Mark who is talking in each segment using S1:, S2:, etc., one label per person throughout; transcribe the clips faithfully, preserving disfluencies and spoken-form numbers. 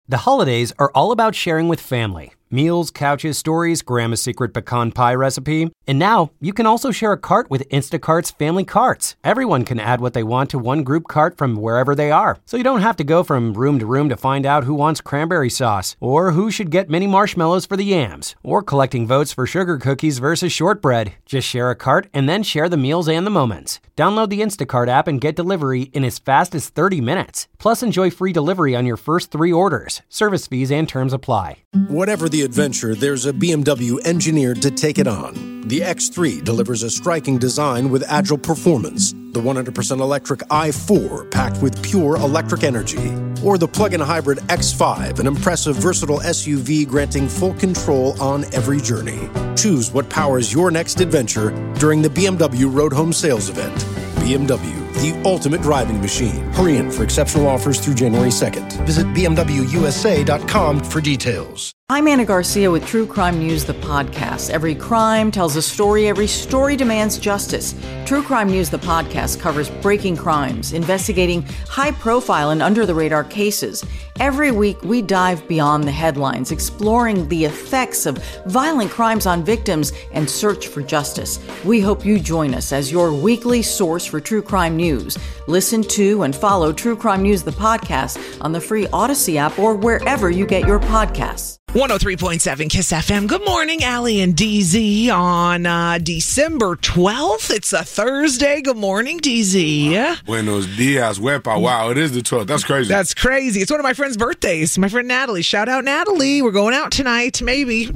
S1: The holidays are all about sharing with family. Meals, couches, stories, Grandma's secret pecan pie recipe. And now, you can also share a cart with Instacart's Family Carts. Everyone can add what they want to one group cart from wherever they are. So you don't have to go from room to room to find out who wants cranberry sauce, or who should get mini marshmallows for the yams, or collecting votes for sugar cookies versus shortbread. Just share a cart and then share the meals and the moments. Download the Instacart app and get delivery in as fast as thirty minutes. Plus, enjoy free delivery on your first three orders. Service fees and terms apply.
S2: Whatever the adventure, there's a B M W engineered to take it on. The X three delivers a striking design with agile performance. The one hundred percent electric i four, packed with pure electric energy. Or the plug-in hybrid X five, an impressive, versatile S U V granting full control on every journey. Choose what powers your next adventure during the B M W Road Home Sales Event. B M W, the ultimate driving machine. Hurry in for exceptional offers through January second. Visit b m w u s a dot com for details.
S3: I'm Anna Garcia with True Crime News, the podcast. Every crime tells a story. Every story demands justice. True Crime News, the podcast, covers breaking crimes, investigating high-profile and under-the-radar cases. Every week, we dive beyond the headlines, exploring the effects of violent crimes on victims and search for justice. We hope you join us as your weekly source for true crime news. Listen to and follow True Crime News, the podcast, on the free Odyssey app or wherever you get your podcasts.
S4: one oh three point seven Kiss F M. Good morning, Allie and D Z on uh, December twelfth. It's a Thursday. Good morning, D Z.
S5: Buenos dias, wepa. Wow, it is the twelfth. That's crazy.
S4: That's crazy. It's one of my friend's birthdays. My friend Natalie. Shout out, Natalie. We're going out tonight, maybe.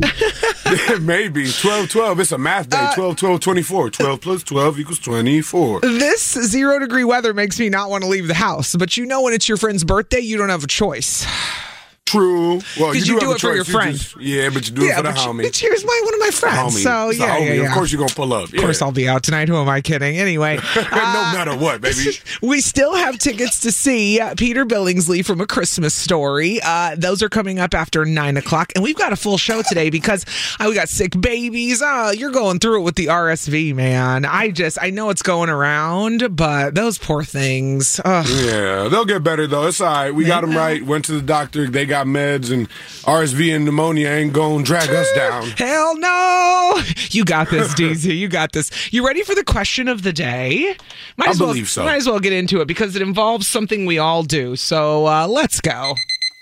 S5: Maybe. twelve twelve. It's a math day.
S4: Uh,
S5: twelve twelve twenty-four. twelve plus twelve equals twenty-four.
S4: This zero degree weather makes me not want to leave the house. But you know when it's your friend's birthday, you don't have a choice.
S5: True. Well, you do,
S4: you do
S5: have
S4: it
S5: a
S4: for
S5: choice.
S4: your friend.
S5: You just, yeah, but you do
S4: yeah,
S5: it for the
S4: but
S5: homie.
S4: You, but here's my one of my friends.
S5: Homie.
S4: So
S5: it's
S4: yeah,
S5: homie.
S4: yeah, yeah.
S5: Of course you're gonna pull up.
S4: Of course
S5: yeah.
S4: I'll be out tonight. Who am I kidding? Anyway,
S5: no
S4: uh,
S5: matter what, baby.
S4: We still have tickets to see uh, Peter Billingsley from A Christmas Story. Uh, those are coming up after nine o'clock, and we've got a full show today because uh, we got sick babies. Oh, you're going through it with the R S V, man. I just I know it's going around, but those poor things. Ugh.
S5: Yeah, they'll get better though. It's all right. We got them right. Went to the doctor. They got meds, and R S V and pneumonia ain't gonna drag us down.
S4: Hell no! You got this, D Z. You got this. You ready for the question of the day? Might
S5: I
S4: as
S5: believe
S4: well,
S5: so.
S4: Might as well get into it because it involves something we all do. So uh, let's go.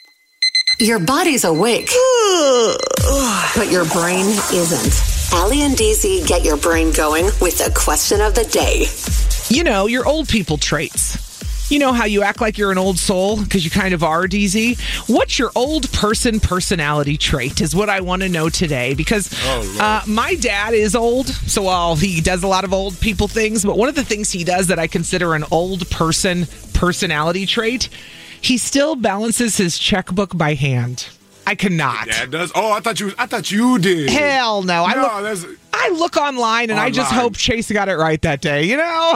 S6: Your body's awake, but your brain isn't. Allie and D Z get your brain going with the question of the day.
S4: You know, your old people traits. You know how you act like you're an old soul because you kind of are, D Z? What's your old person personality trait is what I want to know today because
S5: oh,
S4: uh, my dad is old, so while he does a lot of old people things, but one of the things he does that I consider an old person personality trait, he still balances his checkbook by hand. I cannot.
S5: Dad does? Oh, I thought you I thought you did.
S4: Hell no. I
S5: No,
S4: look,
S5: that's...
S4: I look online and
S5: online.
S4: I just hope Chase got it right that day, you know?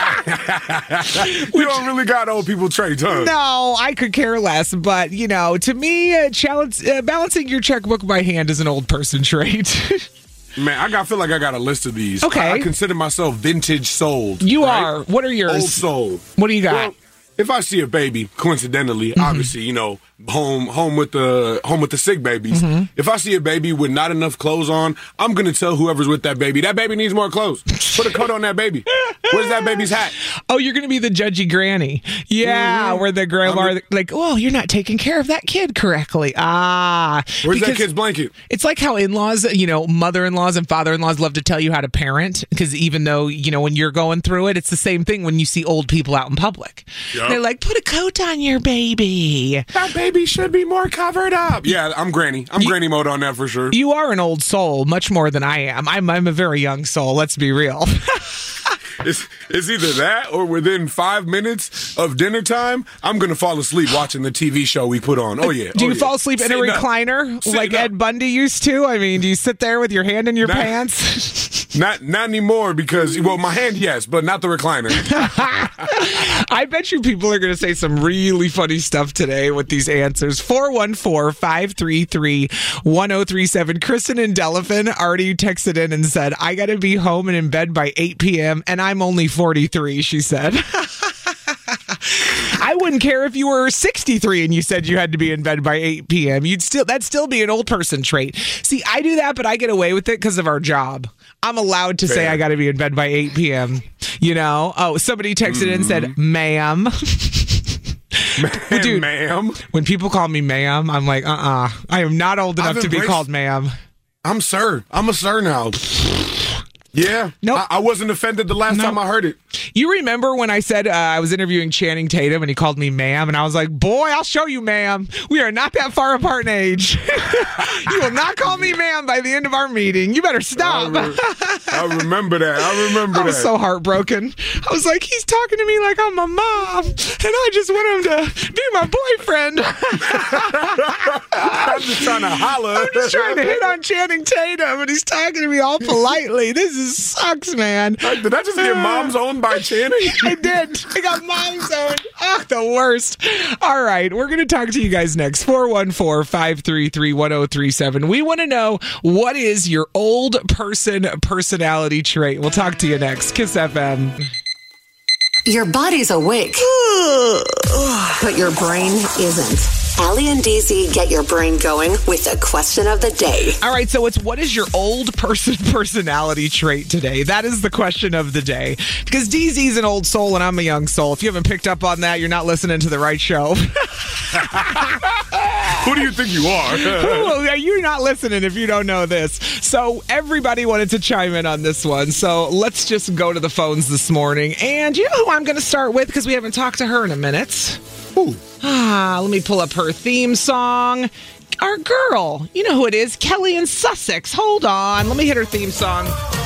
S5: You don't really got old people traits, huh?
S4: No, I could care less. But, you know, to me, uh, challenge, uh, balancing your checkbook by hand is an old person trait.
S5: Man, I got feel like I got a list of these.
S4: Okay.
S5: I, I consider myself vintage sold.
S4: You
S5: right?
S4: are. What are yours?
S5: Old soul.
S4: What do you got?
S5: Well, if I see a baby, coincidentally,
S4: Mm-hmm.
S5: obviously, you know, home home with the home with the sick babies.
S4: Mm-hmm.
S5: If I see a baby with not enough clothes on, I'm gonna tell whoever's with that baby, that baby needs more clothes. Put a coat on that baby. Where's that baby's hat?
S4: Oh, you're going to be the judgy granny. Yeah,
S5: Mm-hmm.
S4: where the grandma,
S5: I'm the-
S4: like, oh, you're not taking care of that kid correctly. Ah.
S5: Where's
S4: because
S5: that kid's blanket?
S4: It's like how in-laws, you know, mother-in-laws and father-in-laws love to tell you how to parent because even though, you know, when you're going through it, it's the same thing when you see old people out in public.
S5: Yep.
S4: They're like, put a coat on your baby.
S5: That baby should be more covered up. Yeah, I'm granny. I'm
S4: You-
S5: granny mode on that for sure.
S4: You are an old soul, much more than I am. I'm, I'm a very young soul, let's be real.
S5: It's, it's either that or within five minutes of dinner time, I'm going to fall asleep watching the T V show we put on. Oh, yeah.
S4: Do
S5: oh,
S4: you
S5: yeah.
S4: fall asleep in a
S5: Sitting up.
S4: recliner
S5: Sitting
S4: like
S5: up.
S4: Ed Bundy used to? I mean, do you sit there with your hand in your
S5: Not-
S4: pants?
S5: Not not anymore because, well, my hand, yes, but not the recliner.
S4: I bet you people are going to say some really funny stuff today with these answers. four one four, five three three, one oh three seven. Kristen and Delaphin already texted in and said, I got to be home and in bed by eight p.m. and I'm only forty-three, she said. I would wouldn't care if you were sixty-three and you said you had to be in bed by eight p.m. You'd still that'd still be an old person trait. See, I do that, but I get away with it because of our job. I'm allowed to Fair. say I got to be in bed by eight p.m. You know? Oh, somebody texted mm. in and said, ma'am.
S5: Man,
S4: Dude,
S5: ma'am.
S4: When people call me ma'am, I'm like, uh-uh. I am not old enough to be called ma'am.
S5: I'm sir. I'm a sir now. Yeah.
S4: Nope.
S5: I, I wasn't offended the last nope. time I heard it.
S4: You remember when I said uh, I was interviewing Channing Tatum and he called me ma'am, and I was like, boy, I'll show you, ma'am. We are not that far apart in age. You will not call me ma'am by the end of our meeting. You better stop.
S5: I, re- I remember that. I remember that.
S4: I was that. so heartbroken. I was like, he's talking to me like I'm a mom, and I just want him to be my boyfriend.
S5: I'm just trying to holler.
S4: I'm just trying to hit on Channing Tatum, and he's talking to me all politely. This is sucks, man.
S5: Did I just get mom's owned by Channing?
S4: I did. I got mom's owned. Oh, the worst. All right. We're going to talk to you guys next. four one four, five three three, one zero three seven. We want to know, what is your old person personality trait? We'll talk to you next. Kiss F M.
S6: Your body's awake, but your brain isn't. Allie and D Z get your brain going with the question of the day.
S4: All right, so it's what is your old person personality trait today? That is the question of the day. Because D Z's an old soul and I'm a young soul. If you haven't picked up on that, you're not listening to the right show.
S5: Who do you think you are?
S4: Ooh, you're not listening if you don't know this. So everybody wanted to chime in on this one. So let's just go to the phones this morning. And you know who I'm going to start with, because we haven't talked to her in a minute.
S5: Ooh.
S4: Ah, let me pull up her theme song. Our girl. You know who it is. Kelly in Sussex. Hold on. Let me hit her theme song.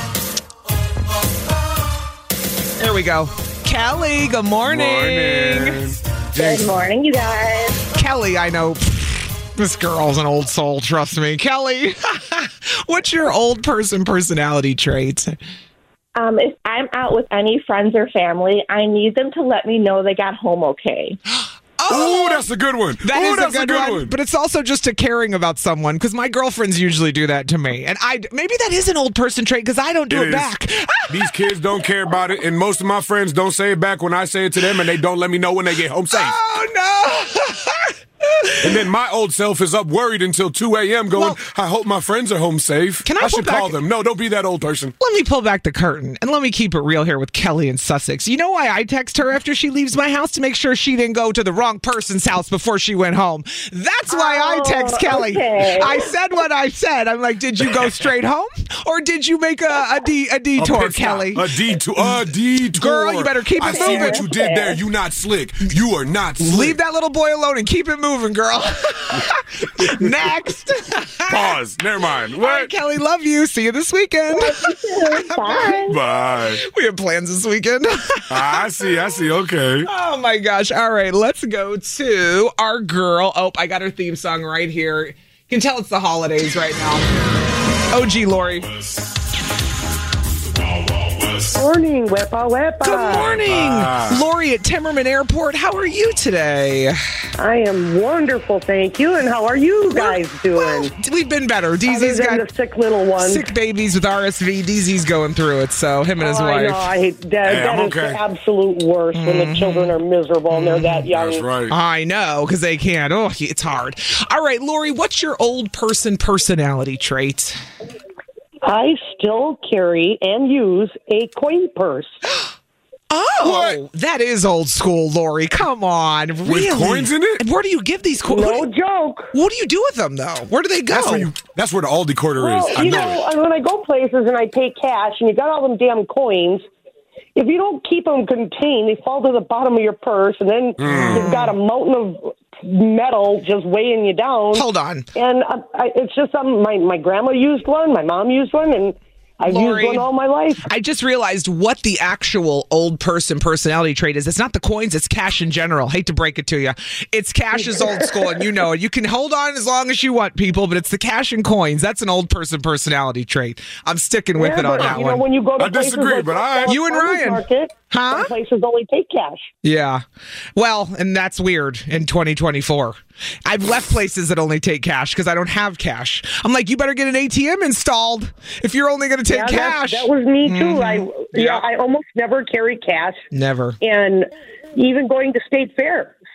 S4: There we go. Kelly, good morning.
S5: Morning.
S7: Good morning, you guys.
S4: Kelly, I know. This girl's an old soul, trust me. Kelly, what's your old person personality trait?
S7: Um, if I'm out with any friends or family, I need them to let me know they got home okay.
S5: Oh, that's a good one.
S4: That
S5: Ooh,
S4: is
S5: that's
S4: a good,
S5: a good
S4: one.
S5: one.
S4: But it's also just a caring about someone, because my girlfriends usually do that to me. And I maybe that is an old person trait, because I don't do it,
S5: it
S4: back.
S5: These kids don't care about it, and most of my friends don't say it back when I say it to them, and they don't let me know when they get home safe.
S4: Oh, no.
S5: And then my old self is up worried until two a.m. going, well, I hope my friends are home safe.
S4: Can I,
S5: I should
S4: back,
S5: call them. No, don't be that old person.
S4: Let me pull back the curtain, and let me keep it real here with Kelly in Sussex. You know why I text her after she leaves my house? To make sure she didn't go to the wrong person's house before she went home. That's why oh, I text Kelly. Okay. I said what I said. I'm like, did you go straight home? Or did you make a, a, de- a detour,
S5: a
S4: Kelly?
S5: A detour. A detour.
S4: Girl, you better keep it
S5: I
S4: moving.
S5: I see what you did there. You not slick. You are not slick.
S4: Leave that little boy alone and keep it moving, girl. Next.
S5: Pause. Never mind. What?
S4: All right, Kelly, love you. See you this weekend.
S7: Bye.
S5: Bye.
S4: We have plans this weekend.
S5: I see. I see. Okay.
S4: Oh, my gosh. All right. Let's go to our girl. Oh, I got her theme song right here. You can tell it's the holidays right now. O G Lori.
S8: Morning, Wepa Wepa.
S4: Good morning.
S5: Ah.
S4: Lori at Timmerman Airport. How are you today?
S8: I am wonderful, thank you. And how are you guys doing?
S4: Well, we've been better. D Z's got
S8: the sick little one.
S4: Sick babies with R S V. D Z's going through it, so him and his
S8: oh,
S4: wife.
S8: I know. I hate that.
S5: Hey,
S8: that is
S5: okay.
S8: the absolute worst
S4: Mm-hmm.
S8: when the children are miserable and they're that young.
S5: That's right.
S4: I know, because they can't. Oh, it's hard. All right, Lori, what's your old person personality trait?
S8: I still carry and use a coin purse.
S4: Oh,
S5: What?
S4: that is old school, Lori. Come on. Really?
S5: With coins in it?
S4: And where do you give these coins?
S8: No joke.
S4: What do you do with them, though? Where do they go?
S5: That's where you. That's where the Aldi quarter
S8: Well,
S5: is. I
S8: you
S5: know.
S8: know,
S5: it.
S8: when I go places and I pay cash and you got all them damn coins, if you don't keep them contained, they fall to the bottom of your purse, and then
S5: Mm.
S8: you've got a mountain of metal just weighing you down.
S4: Hold on.
S8: And I, I, it's just something, my, my grandma used one, my mom used one, and I've
S4: Lori,
S8: used one all my life.
S4: I just realized what the actual old person personality trait is. It's not the coins, it's cash in general. Hate to break it to you. It's cash is old school, and you know it. You can hold on as long as you want, people, but it's the cash and coins. That's an old person personality trait. I'm sticking with
S8: Yeah,
S4: it on
S8: but,
S4: that
S8: you
S4: one.
S8: know, when you go to
S5: I
S8: places
S5: disagree,
S8: like
S5: but I-
S8: Dallas
S4: You and
S8: Farmers
S4: Ryan.
S8: Market,
S4: Huh?
S8: some places only take cash.
S4: Yeah. Well, and that's weird in twenty twenty-four. I've left places that only take cash because I don't have cash. I'm like, you better get an A T M installed if you're only going to take
S8: Yeah,
S4: cash.
S8: That, that was me too.
S4: Mhm.
S8: I yeah,
S4: Yeah.
S8: I almost never carry cash,
S4: Never.
S8: and even going to State Fair.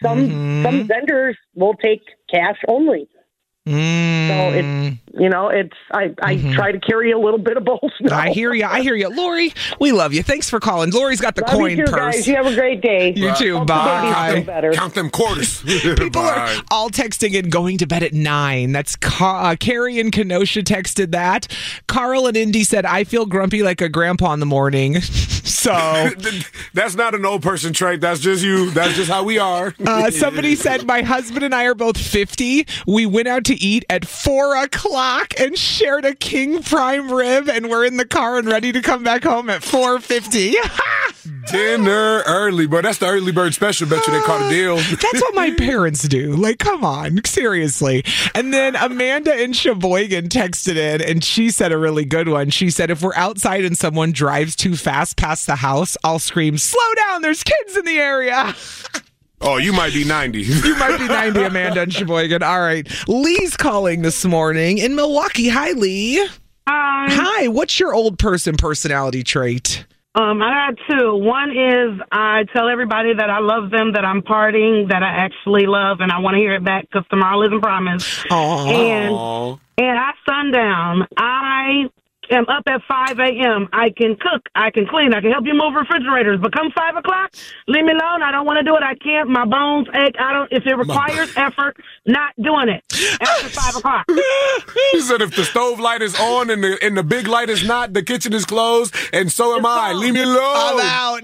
S8: some
S4: Mm-hmm.
S8: some vendors will take cash only.
S4: Mm.
S8: So it's, you know, it's, I, I
S4: Mm-hmm.
S8: try to carry a little bit of both. now.
S4: I hear you. I hear you. Lori, we love you. Thanks for calling. Lori's got the
S8: Love
S4: coin
S8: you too,
S4: purse.
S8: guys. You have a great day.
S4: You too.
S8: Hope the babies
S4: Bye.
S8: feel better.
S5: Count them quarters.
S4: People are all texting and going to bed at nine. That's Ca- uh, Carrie and Kenosha texted that. Carl and Indy said, I feel grumpy like a grandpa in the morning. So
S5: That's not an old person trait. That's just you. That's just how we are.
S4: uh, somebody said, my husband and I are both fifty. We went out to eat at four o'clock and shared a king prime rib, and we're in the car and ready to come back home at four fifty.
S5: Dinner early, but that's the early bird special. Bet you they caught a deal.
S4: That's what my parents do. Like, come on, seriously. And then Amanda in Sheboygan texted in, and she said a really good one. She said, if we're outside and someone drives too fast past the house, I'll scream, slow down, there's kids in the area.
S5: Oh, you might be ninety.
S4: You might be ninety, Amanda in Sheboygan. All right. Lee's calling this morning in Milwaukee. Hi, Lee.
S9: Hi.
S4: Hi. What's your old person personality trait?
S9: Um, I got two. One is I tell everybody that I love them, that I'm partying, that I actually love, and I want to hear it back because tomorrow isn't promised. And,
S5: Aw.
S9: and at sundown, I am up at five a.m. I can cook, I can clean, I can help you move refrigerators. But come five o'clock, leave me alone. I don't want to do it. I can't. My bones ache. I don't. If it requires effort, not doing it after five o'clock.
S5: He said if the stove light is on and the and the big light is not, the kitchen is closed, and so am I. Leave me alone.
S4: I'm out.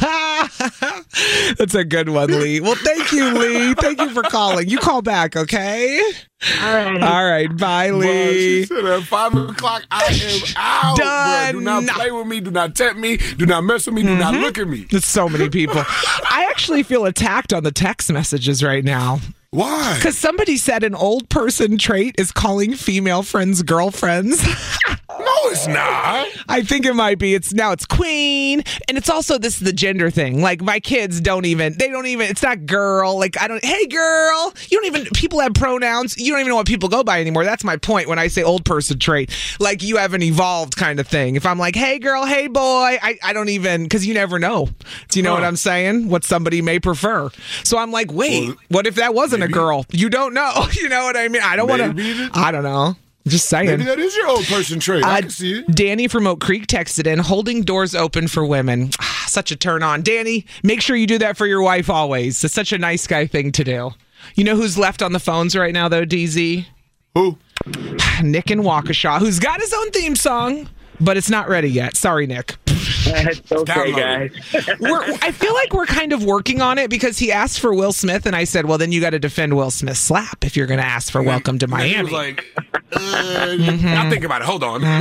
S4: That's a good one, Lee. Well, thank you, Lee. Thank you for calling. You call back, okay?
S9: All right.
S4: All right. Bye, Lee.
S5: She said at five o'clock, I am out.
S4: Done.
S5: Bruh. Do not play with me. Do not tempt me. Do not mess with me. Do not look at me.
S4: There's so many people. I actually feel attacked on the text messages right now.
S5: Why?
S4: Because somebody said an old person trait is calling female friends girlfriends.
S5: No, it's not.
S4: I think it might be. It's now it's queen, and it's also this the gender thing. Like my kids don't even they don't even. It's not girl. Like I don't. Hey girl, you don't even. People have pronouns. You don't even know what people go by anymore. That's my point when I say old person trait. Like you have an evolved kind of thing. If I'm like, hey girl, hey boy, I, I don't even because you never know. Do you know
S5: Huh.
S4: what I'm saying? What somebody may prefer. So I'm like, wait,
S5: Well,
S4: what if that wasn't
S5: maybe-
S4: a girl? You don't know. You know what I mean? I don't want
S5: Maybe
S4: to.
S5: it-
S4: I don't know. Just saying.
S5: Maybe that is your old person trait. I
S4: Uh,
S5: can see it.
S4: Danny from Oak Creek texted in, holding doors open for women. Ah, such a turn on. Danny, make sure you do that for your wife always. It's such a nice guy thing to do. You know who's left on the phones right now, though, D Z?
S5: Who?
S4: Nick in Waukesha, who's got his own theme song, but it's not ready yet. Sorry, Nick.
S10: It's okay,
S5: Download
S10: guys.
S4: We're, I feel like we're kind of working on it because he asked for Will Smith, and I said, well, then you got to defend Will Smith's slap if you're going to ask for Welcome to
S5: And he
S4: Miami.
S5: was like, uh, I'll think about it. Hold on.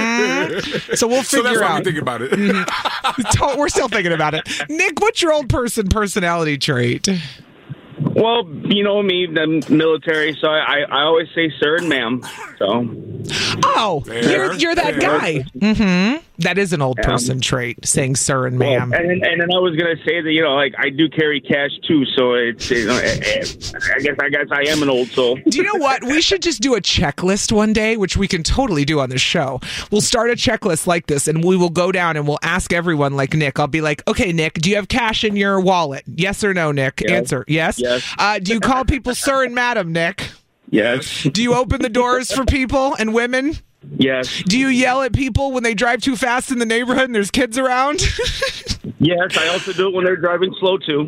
S4: So we'll
S5: So
S4: figure
S5: that's why
S4: out.
S5: we think about it.
S4: To- We're still thinking about it. Nick, what's your old person personality trait?
S10: Well, you know me, the military, so I, I always say sir and ma'am. So
S4: Oh,
S5: Fair,
S4: you're, you're that
S5: fair.
S4: guy. Mm-hmm. That is an old
S10: Yeah.
S4: person trait, saying sir and ma'am.
S10: Well, and, and then I was gonna say that, you know, like I do carry cash too, so it's, you know, I guess I guess I am an old soul.
S4: Do you know what? We should just do a checklist one day, which we can totally do on the show. We'll start a checklist like this, and we will go down and we'll ask everyone, like Nick. I'll be like, okay, Nick, do you have cash in your wallet? Yes or no, Nick?
S10: Yes.
S4: Answer, yes?
S10: Yes.
S4: Uh, do you call people sir and madam, Nick?
S10: Yes,
S4: Do you open the doors for people and women?
S10: yes,
S4: Do you yell at people when they drive too fast in the neighborhood and there's kids around?
S10: yes. I also do it when they're driving slow too.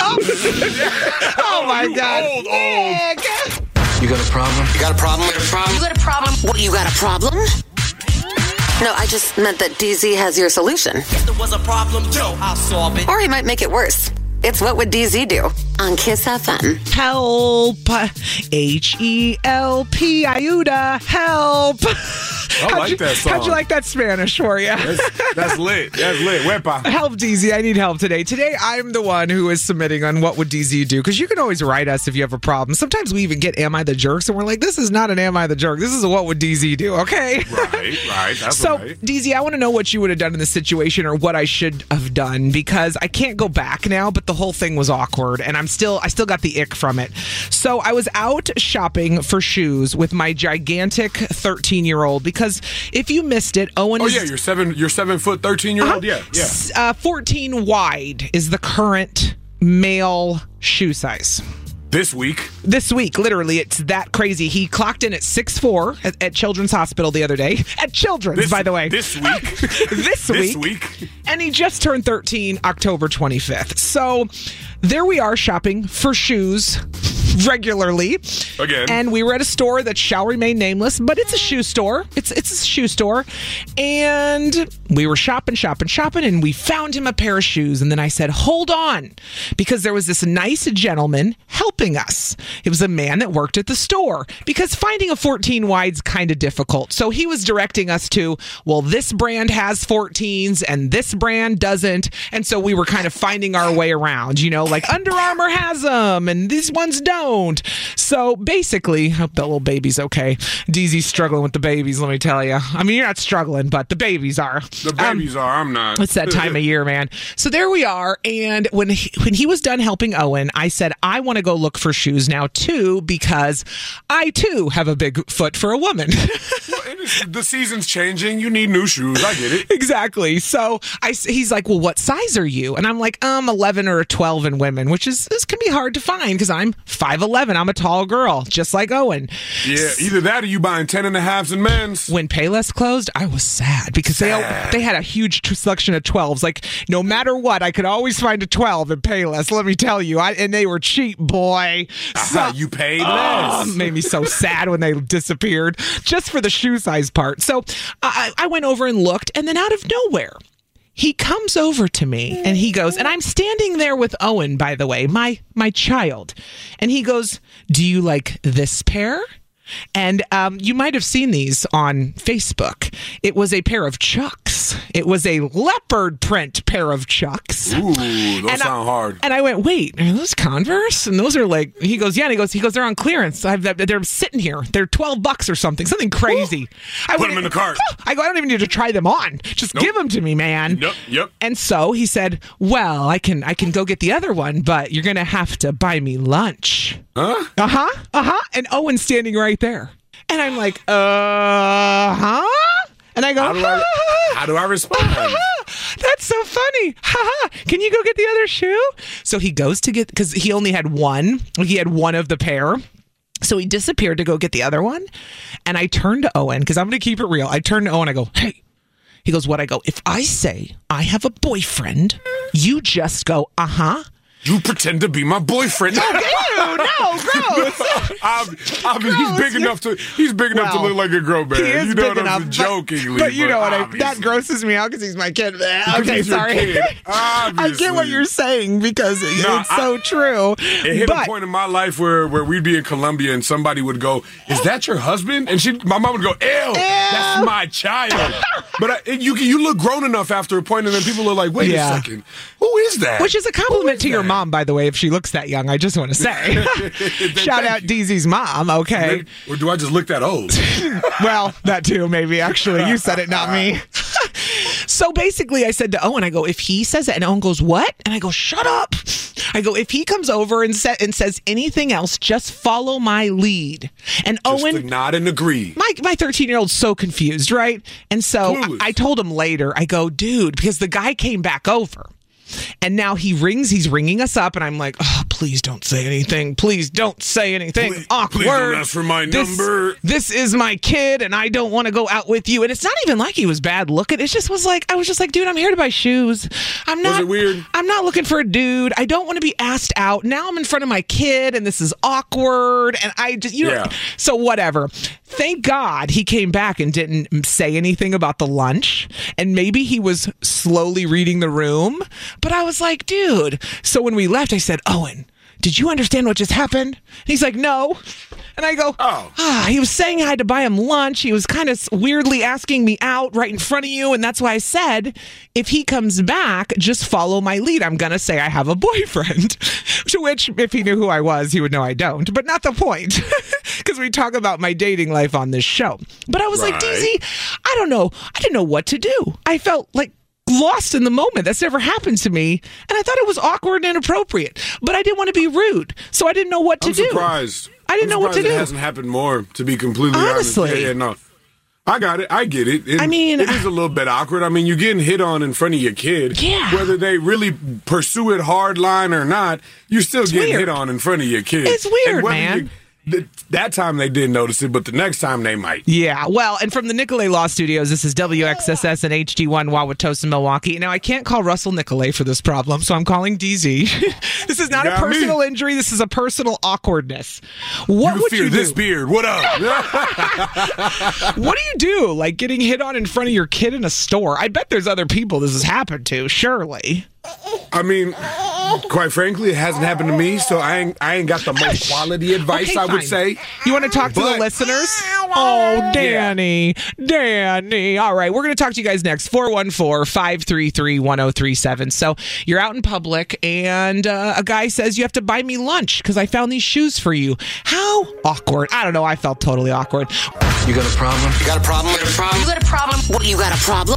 S4: Oh, my
S5: you
S4: God.
S5: old, old.
S4: Nick.
S11: You got a problem? You got a problem? You got a problem?
S6: You got a problem? What, you got a problem? No, I just meant that D Z has your solution.
S11: If there was a problem, yo, I'll solve it.
S6: Or he might make it worse. It's What Would D Z Do on Kiss F M.
S4: Help. H E L P. Ayuda. Help.
S5: I
S4: How'd
S5: like
S4: you,
S5: that song.
S4: How'd you like that Spanish for you?
S5: That's, that's lit. That's lit. Wepa.
S4: Help, D Z. I need help today. Today, I'm the one who is submitting on What Would D Z Do? Because you can always write us if you have a problem. Sometimes we even get Am I the Jerks? And we're like, this is not an Am I the Jerk. This is a What Would D Z Do? Okay?
S5: Right, right. That's
S4: So,
S5: right.
S4: D Z, I want to know what you would have done in this situation or what I should have done because I can't go back now, but the whole thing was awkward and I'm still, I still got the ick from it. So I was out shopping for shoes with my gigantic thirteen year old because if you missed it, Owen
S5: Oh
S4: is
S5: yeah, you're seven. You're seven foot, thirteen year old. Yeah, yeah.
S4: S- Uh, fourteen wide is the current male shoe size.
S5: This week.
S4: This week, literally, it's that crazy. He clocked in at six foot four at, at Children's Hospital the other day. At Children's,
S5: this,
S4: by the way.
S5: This week.
S4: this week.
S5: This week.
S4: And he just turned thirteen October twenty-fifth. So there we are shopping for shoes regularly.
S5: Again.
S4: And we were at a store that shall remain nameless, but it's a shoe store. It's it's a shoe store. And we were shopping, shopping, shopping, and we found him a pair of shoes. And then I said, hold on, because there was this nice gentleman helping us. It was a man that worked at the store, because finding a fourteen wide's kind of difficult. So he was directing us to, well, this brand has fourteens and this brand doesn't. And so we were kind of finding our way around, you know, like Under Armour has them and these ones don't. So basically, I hope that little baby's okay. D Z's struggling with the babies, let me tell you. I mean, you're not struggling, but the babies are.
S5: The babies um, are. I'm not.
S4: It's that time of year, man. So there we are. And when he, when he was done helping Owen, I said, I want to go look for shoes now, too, because I, too, have a big foot for a woman.
S5: Well, it is, the season's changing. You need new shoes. I get it.
S4: Exactly. So I, he's like, well, what size are you? And I'm like, um, eleven or a twelve in women, which is this can be hard to find because I'm five eleven. I'm a tall girl, just like Owen.
S5: Yeah, either that or you buying ten and a halves in men's.
S4: When Payless closed, I was sad because sad. they they had a huge selection of twelves. Like, no matter what, I could always find a twelve at Payless, let me tell you. I, and they were cheap, boy. So,
S5: uh-huh, you paid
S4: oh,
S5: less.
S4: Made me so sad when they disappeared, just for the shoe size part. So I, I went over and looked, and then out of nowhere, he comes over to me and he goes, and I'm standing there with Owen, by the way, my my child. And he goes, do you like this pair? And um, you might have seen these on Facebook. It was a pair of Chucks. It was a leopard print pair of Chucks.
S5: Ooh, those
S4: and
S5: sound
S4: I,
S5: hard.
S4: And I went, wait, are those Converse? And those are like, he goes, yeah. And he goes, he goes, they're on clearance. I've, they're sitting here. They're twelve bucks or something, something crazy. I
S5: Put
S4: went,
S5: them in the cart.
S4: I go, I don't even need to try them on. Just nope. give them to me, man.
S5: Yep, yep.
S4: And so he said, well, I can, I can go get the other one, but you're going to have to buy me lunch.
S5: Huh?
S4: Uh-huh, uh-huh. And Owen's standing right there. And I'm like, uh-huh? And I go,
S5: how do I, how do I respond?
S4: That's so funny. Ha-ha. Can you go get the other shoe? So he goes to get, because he only had one. He had one of the pair. So he disappeared to go get the other one. And I turned to Owen, because I'm going to keep it real. I turned to Owen, I go, hey. He goes, what? I go, if I say I have a boyfriend, you just go, uh-huh.
S5: You pretend to be my boyfriend.
S4: No, ew, no, gross.
S5: I'm, I'm, gross. He's big enough to. He's big enough well, to look like a grown man.
S4: He is
S5: you know
S4: big
S5: what I'm
S4: enough,
S5: jokingly,
S4: but, but you know what?
S5: I,
S4: that grosses me out because he's my kid. Okay,
S5: he's
S4: sorry.
S5: Kid,
S4: I get what you're saying because no, it's I, so true.
S5: It hit
S4: but,
S5: a point in my life where, where we'd be in Colombia and somebody would go, "Is that your husband?" And she, my mom would go, "Ew, Ew. that's my child." But I, you you look grown enough after a point, and then people are like, "Wait yeah. a second, who is that?"
S4: Which is a compliment is to that? your mom, by the way, if she looks that young. I just want to say. Shout out D Z's mom, okay?
S5: Maybe, or do I just look that old?
S4: Well, that too, maybe. Actually, you said it, not me. So basically, I said to Owen, I go, if he says it, and Owen goes, what? And I go, shut up. I go, if he comes over and, sa- and says anything else, just follow my lead. And
S5: just
S4: Owen,
S5: nod and agree.
S4: My my thirteen-year-old's so confused, right? And so I, I told him later, I go, dude, because the guy came back over. And now he rings, he's ringing us up, and I'm like, oh, please don't say anything. Please don't say anything.
S5: Please,
S4: Awkward.
S5: Please don't ask for my
S4: this,
S5: number.
S4: This is my kid, and I don't want to go out with you. And it's not even like he was bad looking. It just was like, I was just like, dude, I'm here to buy shoes. I'm not,
S5: was it weird?
S4: I'm not looking for a dude. I don't want to be asked out. Now I'm in front of my kid, and this is awkward. And I just, you
S5: yeah.
S4: know, so whatever. Thank God he came back and didn't say anything about the lunch. And maybe he was slowly reading the room. But I was like, dude. So when we left, I said, Owen, did you understand what just happened? And he's like, no. And I go,
S5: oh.
S4: ah, he was saying I had to buy him lunch. He was kind of weirdly asking me out right in front of you. And that's why I said, if he comes back, just follow my lead. I'm going to say I have a boyfriend. To which, if he knew who I was, he would know I don't. But not the point. Because we talk about my dating life on this show. But I was right. like, D Z, I don't know. I didn't know what to do. I felt like lost in the moment. That's never happened to me. And I thought it was awkward and inappropriate. But I didn't want to be rude. So I didn't know what to
S5: I'm
S4: do.
S5: surprised.
S4: I didn't
S5: I'm
S4: know what to
S5: it
S4: do.
S5: It hasn't happened more, to be completely
S4: Honestly.
S5: honest. Yeah, yeah, no. I got it. I get it. it.
S4: I mean,
S5: it is a little bit awkward. I mean, you're getting hit on in front of your kid.
S4: Yeah.
S5: Whether they really pursue it hard line or not, you're still
S4: it's
S5: getting
S4: weird.
S5: hit on in front of your kid.
S4: It's weird, man.
S5: You, th- that time they didn't notice it, but the next time they might.
S4: Yeah. Well, and from the Nicolay Law Studios, this is W X S S and H D one Wauwatosa, Milwaukee. Now, I can't call Russell Nicolay for this problem, so I'm calling D Z. This is not a personal
S5: me.
S4: injury. This is a personal awkwardness. What
S5: you
S4: would
S5: fear
S4: you
S5: this
S4: do?
S5: beard? What up?
S4: What do you do? Like getting hit on in front of your kid in a store? I bet there's other people this has happened to, surely.
S5: I mean, quite frankly, it hasn't happened to me, so I ain't, I ain't got the most quality advice,
S4: Okay,
S5: I would
S4: fine.
S5: say.
S4: You want to talk to
S5: But-
S4: the listeners? Oh, Danny. Danny. All right, we're going to talk to you guys next. four one four, five three three, one oh three seven. So you're out in public, and uh, a guy says you have to buy me lunch because I found these shoes for you. How awkward. I don't know. I felt totally awkward.
S11: You got a problem? You got a problem? You got a problem?
S6: You got a problem? What, you got a problem?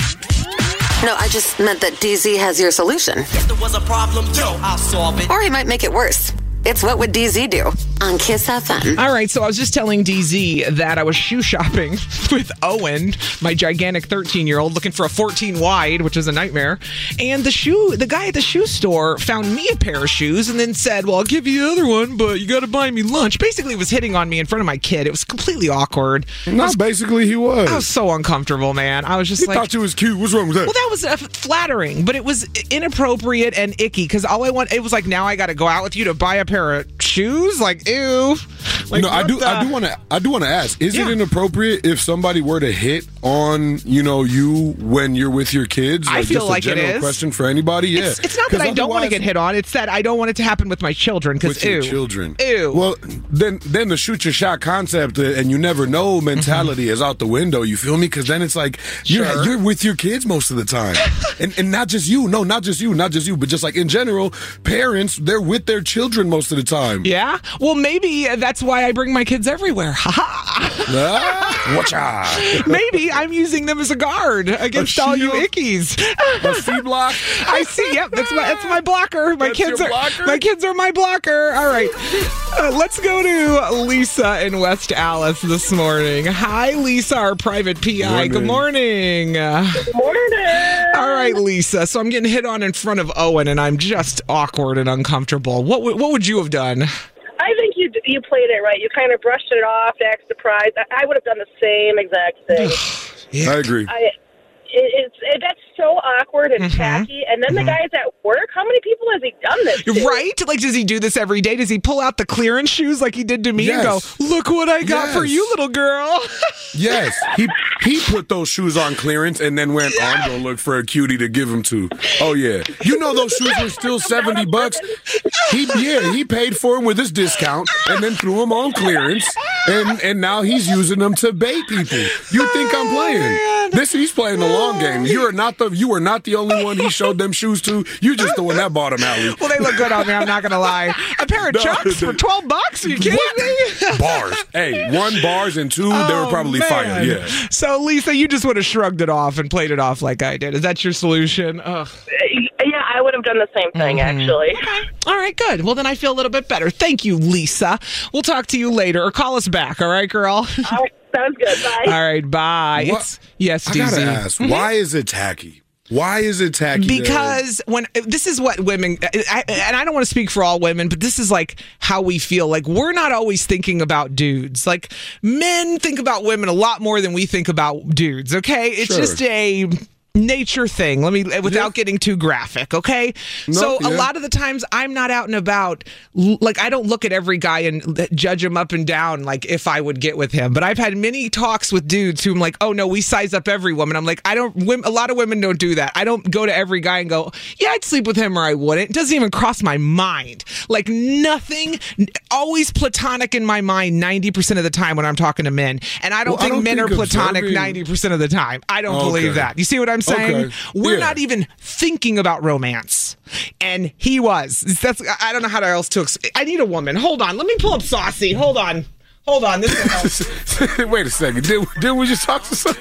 S6: No, I just meant that D Z has your solution.
S11: If there was a problem, yo, I'll solve it.
S6: Or he might make it worse. It's What Would D Z Do on Kiss F M.
S4: All right, so I was just telling D Z that I was shoe shopping with Owen, my gigantic thirteen-year-old, looking for a fourteen wide, which is a nightmare. And the shoe, the guy at the shoe store found me a pair of shoes and then said, well, I'll give you the other one, but you got to buy me lunch. Basically, was hitting on me in front of my kid. It was completely awkward.
S5: No,
S4: was,
S5: basically he was.
S4: I was so uncomfortable, man. I was just
S5: He
S4: like...
S5: thought you was cute. What's wrong with that?
S4: Well, that was uh, flattering, but it was inappropriate and icky because all I want, it was like, now I got to go out with you to buy a pair of shoes? Like, ew. Like,
S5: no, I
S4: what
S5: do.
S4: the-
S5: I do want to. I do want to ask: is
S4: Yeah.
S5: it inappropriate if somebody were to hit on, you know, you when you're with your kids?
S4: I feel
S5: just
S4: like
S5: a
S4: it
S5: general
S4: is.
S5: question for anybody. Yeah,
S4: It's, it's not that I don't want to get hit on. It's that I don't want it to happen with my children. Because
S5: with
S4: ew,
S5: your children.
S4: ew.
S5: Well, then, then the shoot your shot concept uh, and you never know mentality
S4: Mm-hmm.
S5: is out the window. You feel me? Because then it's like you're
S4: Sure.
S5: you're with your kids most of the time, and and not just you. No, not just you. Not just you. But just like in general, parents they're with their children most of the time.
S4: Yeah. Well, maybe that's why I bring my kids everywhere. Ha ha.
S5: Ah, watch out.
S4: Maybe I'm using them as a guard against all you
S5: shield?
S4: ickies.
S5: A C block.
S4: I see. Yep, that's my that's my blocker. My
S5: That's
S4: kids
S5: your
S4: are
S5: blocker?
S4: my kids are my blocker. All right, uh, let's go to Lisa in West Allis this morning. Hi, Lisa, our private P I. Good morning.
S12: Good morning.
S4: All right, Lisa. So I'm getting hit on in front of Owen, and I'm just awkward and uncomfortable. What w- what would you have done?
S12: I think you you played it right. You kind of brushed it off, act surprised. I, I would have done the same exact thing.
S5: I agree.
S12: I, it, it's it, that's so awkward and
S4: Mm-hmm.
S12: tacky. And then the guy's at work. How many people has he done this to?
S4: Right? Like, does he do this every day? Does he pull out the clearance shoes like he did to me
S5: Yes.
S4: and go, look what I got for
S5: Yes.
S4: you, little girl?
S5: Yes, he he put those shoes on clearance and then went, oh, I'm gonna look for a cutie to give them to. Oh yeah, you know those shoes were still seventy bucks. He yeah he paid for them with his discount and then threw them on clearance and and now he's using them to bait people. You think I'm playing? This he's playing the long game. You are not the you are not the only one he showed them shoes to. You just the one that bought them, Allie.
S4: Well, they look good on me. I'm not going to lie. A pair of
S5: No,
S4: Chucks for
S5: no.
S4: twelve bucks? Are you kidding
S5: What?
S4: me?
S5: Bars. Hey, one bars and two, they were
S4: Oh,
S5: probably
S4: man.
S5: fired. Yeah.
S4: So, Lisa, you just would have shrugged it off and played it off like I did. Is that your solution? Ugh.
S12: Yeah, I would have done the same thing,
S4: Mm-hmm.
S12: actually.
S4: All right, good. Well, then I feel a little bit better. Thank you, Lisa. We'll talk to you later or call us back. All right, girl?
S12: All right, sounds good. Bye.
S4: All right, bye.
S5: What?
S4: It's, yes,
S5: I
S4: D Z.
S5: gotta ask, why is it tacky? Why is it tacky? to-
S4: Because when this is what women, I, and I don't want to speak for all women, but this is like how we feel. Like we're not always thinking about dudes. Like men think about women a lot more than we think about dudes. Okay, it's
S5: Sure.
S4: just a nature thing. Let me, without
S5: Yeah.
S4: getting too graphic. Okay,
S5: No,
S4: so a
S5: yeah.
S4: lot of the times I'm not out and about. L- Like I don't look at every guy and judge him up and down. Like if I would get with him, but I've had many talks with dudes who I'm like, oh no, we size up every woman. I'm like, I don't. Wim- a lot of women don't do that. I don't go to every guy and go, yeah, I'd sleep with him or I wouldn't. It doesn't even cross my mind. Like nothing. Always platonic in my mind ninety percent of the time when I'm talking to men, and I don't
S5: Well, I
S4: think
S5: don't
S4: men
S5: think
S4: are platonic
S5: observing-
S4: ninety percent of the time. I don't
S5: Okay.
S4: believe that. You see what I'm saying?
S5: Okay.
S4: We're
S5: Yeah.
S4: not even thinking about romance, and he was. That's I don't know how else to. Ex- I need a woman. Hold on. Let me pull up Saucy. Hold on. Hold on. This will help.
S5: Wait a second. Did, did we just talk to some?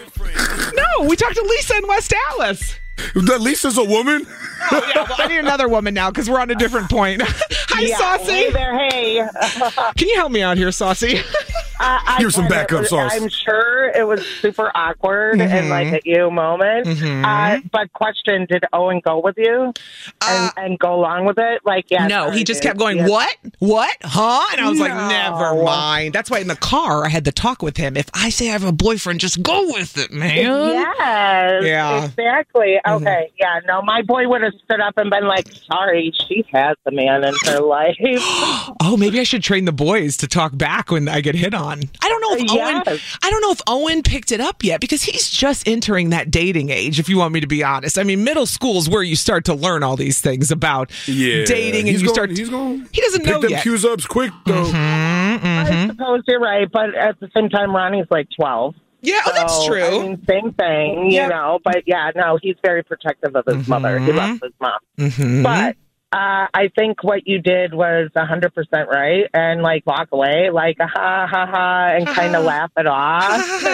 S4: No, we talked to Lisa in West Allis.
S5: That Lisa's a woman?
S4: Oh, yeah, well, I need another woman now because we're on a different point. Hi,
S12: Yeah,
S4: Saucy.
S12: hey there, hey.
S4: Can you help me out here, Saucy?
S8: I,
S5: Here's some
S8: I-
S5: backup sauce.
S8: I'm sure it was super awkward
S4: Mm-hmm.
S8: and like a you moment.
S4: Mhm.
S8: Uh, but question: did Owen go with you and, and go along with it? Like, yeah.
S4: Uh, No,
S8: sorry,
S4: he just
S8: dude.
S4: kept going,
S8: Yes.
S4: what? What? Huh? And I was like,
S8: No.
S4: never mind. That's why in the car I had to talk with him. If I say I have a boyfriend, just go with it, man.
S8: Yes.
S4: Yeah.
S8: Exactly. Okay. Yeah. No, my boy would have stood up and been like, "Sorry, she has a man in her life."
S4: Oh, maybe I should train the boys to talk back when I get hit on. I don't know if Owen
S8: Yes.
S4: I don't know if Owen picked it up yet because he's just entering that dating age, if you want me to be honest. I mean, middle school is where you start to learn all these things about
S5: Yeah.
S4: dating and
S5: He's
S4: you
S5: going,
S4: start
S5: he's going
S4: He doesn't
S5: pick
S4: know
S5: them
S4: yet.
S5: cues up quick, though.
S8: I suppose you're right, but at the same time, Ronnie's like twelve.
S4: Yeah, oh, that's
S8: So,
S4: true.
S8: I mean, same thing, you
S4: Yeah.
S8: know. But yeah, no, he's very protective of his mother. He loves his mom.
S4: Mhm.
S8: But uh, I think what you did was one hundred percent right, and like walk away, like ha ha ha, and kind of laugh it off.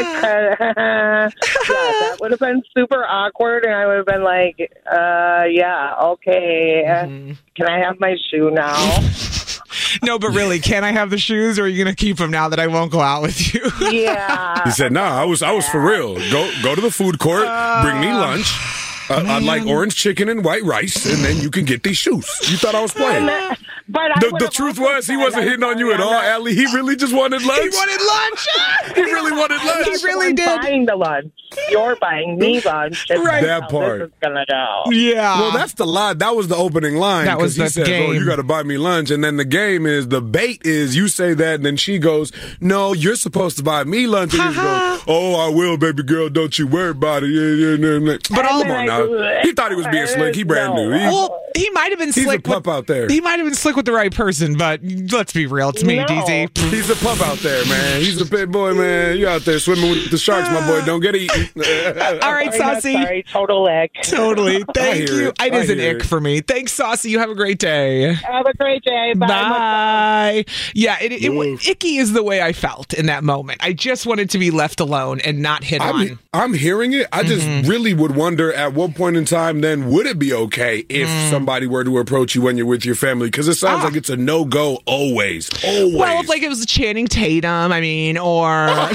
S8: yeah, that would have been super awkward, and I would have been like, uh, yeah, okay. Can I have my shoe now?
S4: No, but really, can I have the shoes, or are you going to keep them now that I won't go out with you?
S8: Yeah.
S5: He said, "Nah, I was I was for real. Go go to the food court, bring me lunch. Uh, I'd like orange chicken and white rice, and then you can get these shoes." You thought I was playing?
S8: But I
S5: The, the
S8: would've
S5: truth
S8: also
S5: was, he
S8: said,
S5: wasn't
S8: I'm
S5: hitting on you at
S8: sorry,
S5: all,
S8: I'm not-
S5: Allie. He really just wanted lunch.
S4: He wanted lunch.
S5: He really wanted lunch.
S4: He really
S8: I'm
S4: did.
S8: buying the lunch. You're buying me lunch. and
S4: Right.
S8: that's
S5: That
S8: how
S5: part.
S8: This is gonna go.
S4: Yeah.
S5: Well, that's the line. That was the opening line.
S4: That was
S5: 'cause he
S4: the
S5: says, "Oh,
S4: game.
S5: you got to buy me lunch." And then the game is the bait is you say that, and then she goes, "No, you're supposed to buy me lunch." And he goes, "Oh, I will, baby girl. Don't you worry about it." Yeah, yeah, yeah, yeah. But
S8: all-
S5: come on now. He thought he was being slick. He brand new. He,
S4: Well, he might have been
S5: he's a
S4: slick.
S5: pup
S4: with,
S5: out there.
S4: He might have been slick with the right person, but let's be real. It's me,
S8: No.
S4: D Z.
S5: He's a pup out there, man. He's a pit boy, man. You out there swimming with the sharks, my boy. Don't get eaten.
S4: All right,
S8: Sorry, not
S4: Saucy.
S8: sorry, total ick.
S4: Totally. Thank
S5: hear
S4: you.
S5: it.
S4: It
S5: I
S4: is an
S5: hear
S4: ick
S5: it.
S4: for me. Thanks, Saucy. You have a great day.
S8: Have a great day. Bye.
S4: Bye. Yeah, it, it, it, icky is the way I felt in that moment. I just wanted to be left alone and not hit on.
S5: I'm, I'm hearing it. I just really would wonder at what point in time then would it be okay if somebody were to approach you when you're with your family? Because it sounds
S4: Ah.
S5: like it's a no-go always. Always.
S4: Well, if like it was Channing Tatum, I mean, or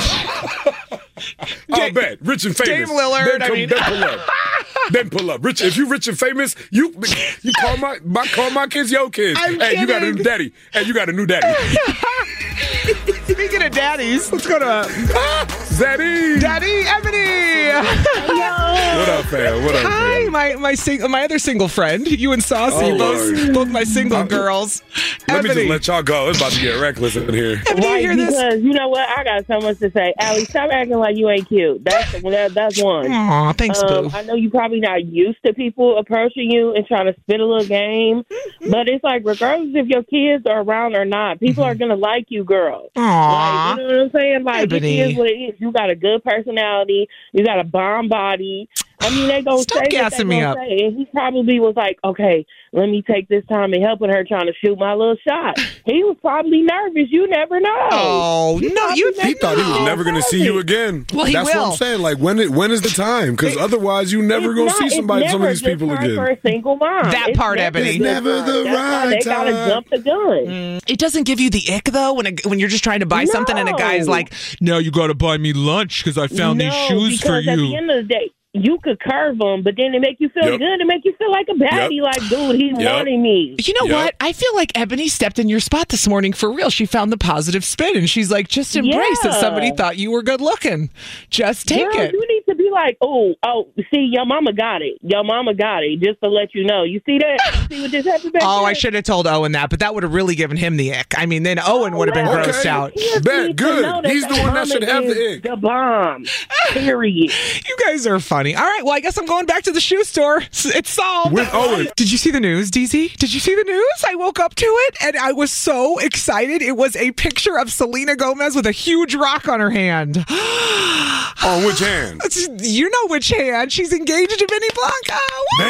S5: I'll bet. Rich and famous.
S4: Dame Lillard,
S5: Then,
S4: I
S5: come,
S4: mean-
S5: then pull up. Then pull up. Rich, if you rich and famous, you you call my, my call my kids your kids.
S4: I'm
S5: hey, you got a new
S4: kidding.
S5: daddy. Hey, you got a new daddy.
S4: Speaking of daddies, let's go to
S5: Zaddy.
S4: Daddy Ebony.
S5: What up, fam? What up,
S4: Hi,
S5: fam?
S4: my my sing- my other single friend, you and Saucy,
S5: Oh,
S4: both
S5: Lord.
S4: both my single girls.
S5: Let me
S4: Ebony,
S5: just let y'all go. It's about to get reckless in here.
S4: Ebony, you
S12: Right,
S4: hear this?
S12: because you know what? I got so much to say. Allie, stop acting like you ain't cute. That's that, that's one.
S4: Aw, thanks,
S12: Um,
S4: boo.
S12: I know you're probably not used to people approaching you and trying to spit a little game, but it's like regardless if your kids are around or not, people are gonna like you, girl.
S4: Aw.
S12: Like, you know what I'm saying? Like
S4: Ebony.
S12: it is what it is. You got a good personality. You got a bomb body. I mean, they gonna
S4: Stop
S12: say what
S4: gassing
S12: they
S4: me
S12: gonna
S4: up.
S12: say. And he probably was like, okay, let me take this time and helping her trying to shoot my little shot. He was probably nervous. You never know.
S4: Oh, no,
S12: probably
S4: you-
S5: He thought he was never going to see you again.
S4: Well, he
S5: That's
S4: will.
S5: what I'm saying. Like, when it, when is the time? Because otherwise, you never
S12: It's
S5: going to
S12: not-
S5: see
S12: it's
S5: somebody, some of
S12: never
S5: these
S12: a good
S5: people
S12: time
S5: again.
S12: For a single mom.
S4: That
S12: It's
S4: part,
S12: never
S4: Ebony.
S12: a good
S5: It's never
S12: time.
S5: the
S12: That's why
S5: right
S12: They gotta
S5: time.
S12: jump the gun.
S4: It doesn't give you the ick though when a, when you're just trying to buy something and a guy's
S12: No.
S4: like, "No, you got to buy me lunch because I found
S12: no,
S4: these shoes for
S12: because at the
S4: you."
S12: end of the day, you could curve them, but then it make you feel
S5: Yep.
S12: good. It make you feel like a baddie.
S5: Yep.
S12: Like, dude, he's
S5: Yep.
S12: wanting me.
S4: You know
S5: Yep.
S4: what? I feel like Ebony stepped in your spot this morning for real. She found the positive spin and she's like, just embrace that
S12: Yeah.
S4: somebody thought you were good looking. Just take
S12: Girl,
S4: it.
S12: you need to be like, oh, oh, see, your mama got it. Your mama got it. Just to let you know. You see that? You see what just happened back
S4: Oh,
S12: there?
S4: I should have told Owen that, but that would have really given him the ick. I mean, then Owen would have been
S12: well,
S4: grossed
S5: okay.
S4: out.
S12: He just
S5: Bet,
S12: needs to
S5: good.
S12: know that
S5: He's the
S12: that
S5: one that
S12: mama
S5: should have the
S12: is
S5: ick.
S12: The bomb. Period.
S4: You guys are funny. All right, well, I guess I'm going back to the shoe store. S- It's solved.
S5: With Owen.
S4: Did you see the news, D Z? Did you see the news? I woke up to it and I was so excited. It was a picture of Selena Gomez with a huge rock on her hand.
S5: On which hand?
S4: You know which hand. She's engaged to Benny Blanco. Woo!
S5: Benny?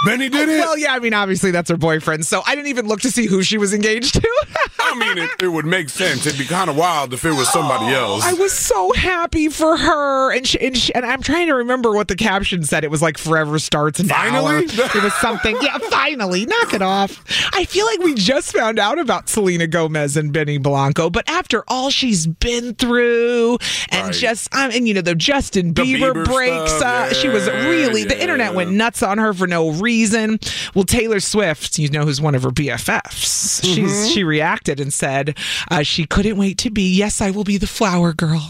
S5: Benny did it?
S4: Well, yeah, I mean, obviously that's her boyfriend, so I didn't even look to see who she was engaged to.
S5: I mean, it, it would make sense. It'd be kind of wild if it was somebody else.
S4: I was so happy for her, and she, and, she, and I'm trying to remember what the caption said. It was like "Forever starts now."
S5: Finally?
S4: It was something. Yeah, finally, knock it off. I feel like we just found out about Selena Gomez and Benny Blanco, but after all she's been through, and
S5: Right.
S4: just um, and you know the Justin
S5: The
S4: Bieber,
S5: Bieber
S4: breaks,
S5: stuff,
S4: uh, she was
S5: yeah,
S4: really the
S5: yeah.
S4: internet went nuts on her for no reason. Well, Taylor Swift, you know, who's one of her B F Fs,
S5: Mm-hmm.
S4: she's she reacted and said uh, she couldn't wait to be. Yes, I will be the flower girl.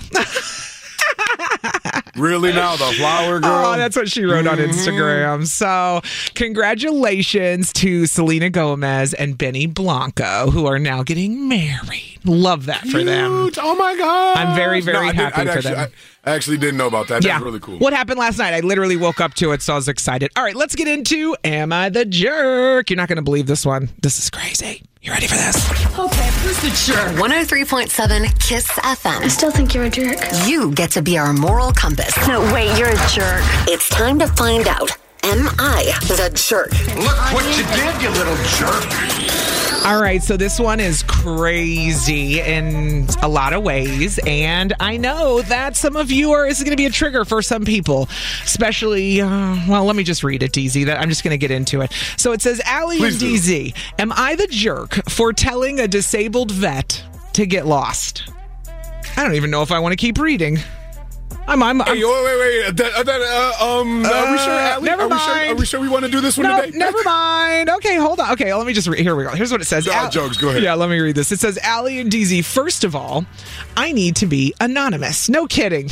S5: Really now, the flower girl?
S4: Oh, that's what she wrote on
S5: Mm-hmm.
S4: Instagram. So, congratulations to Selena Gomez and Benny Blanco, who are now getting married. Love that for them.
S5: Cute. Oh my God.
S4: I'm very, very
S5: No, I did-
S4: happy
S5: I
S4: for
S5: actually,
S4: them.
S5: I, I actually didn't know about that.
S4: Yeah.
S5: That's really cool.
S4: What happened last night? I literally woke up to it, so I was excited. All right, let's get into Am I the Jerk? You're not going to believe this one. This is crazy. You ready for this?
S6: Okay, who's the jerk? one oh three point seven KISS F M. I still think you're a jerk. You get to be our moral compass. No, wait, you're a jerk. It's time to find out. Am I the jerk?
S11: Look what you did, you little jerk.
S4: All right, so this one is crazy in a lot of ways, and I know that some of you are, this is going to be a trigger for some people, especially, uh, well, let me just read it, D Z. That I'm just going to get into it. So it says, Allie
S5: Please
S4: and
S5: do.
S4: D Z, am I the jerk for telling a disabled vet to get lost? I don't even know if I want to keep reading. I'm, I'm, I'm
S5: Hey, wait, wait, wait. That, that, uh, um, are we sure,
S4: Uh,
S5: Allie?
S4: never
S5: are we sure,
S4: mind.
S5: are we sure we want to do this one
S4: No,
S5: today?
S4: never mind. Okay, hold on. Okay, let me just read. Here we go. Here's what it says.
S5: Ah,
S4: Al-
S5: jokes. Go ahead.
S4: Yeah, let me read this. It says, Allie and D Z, first of all, I need to be anonymous. No kidding.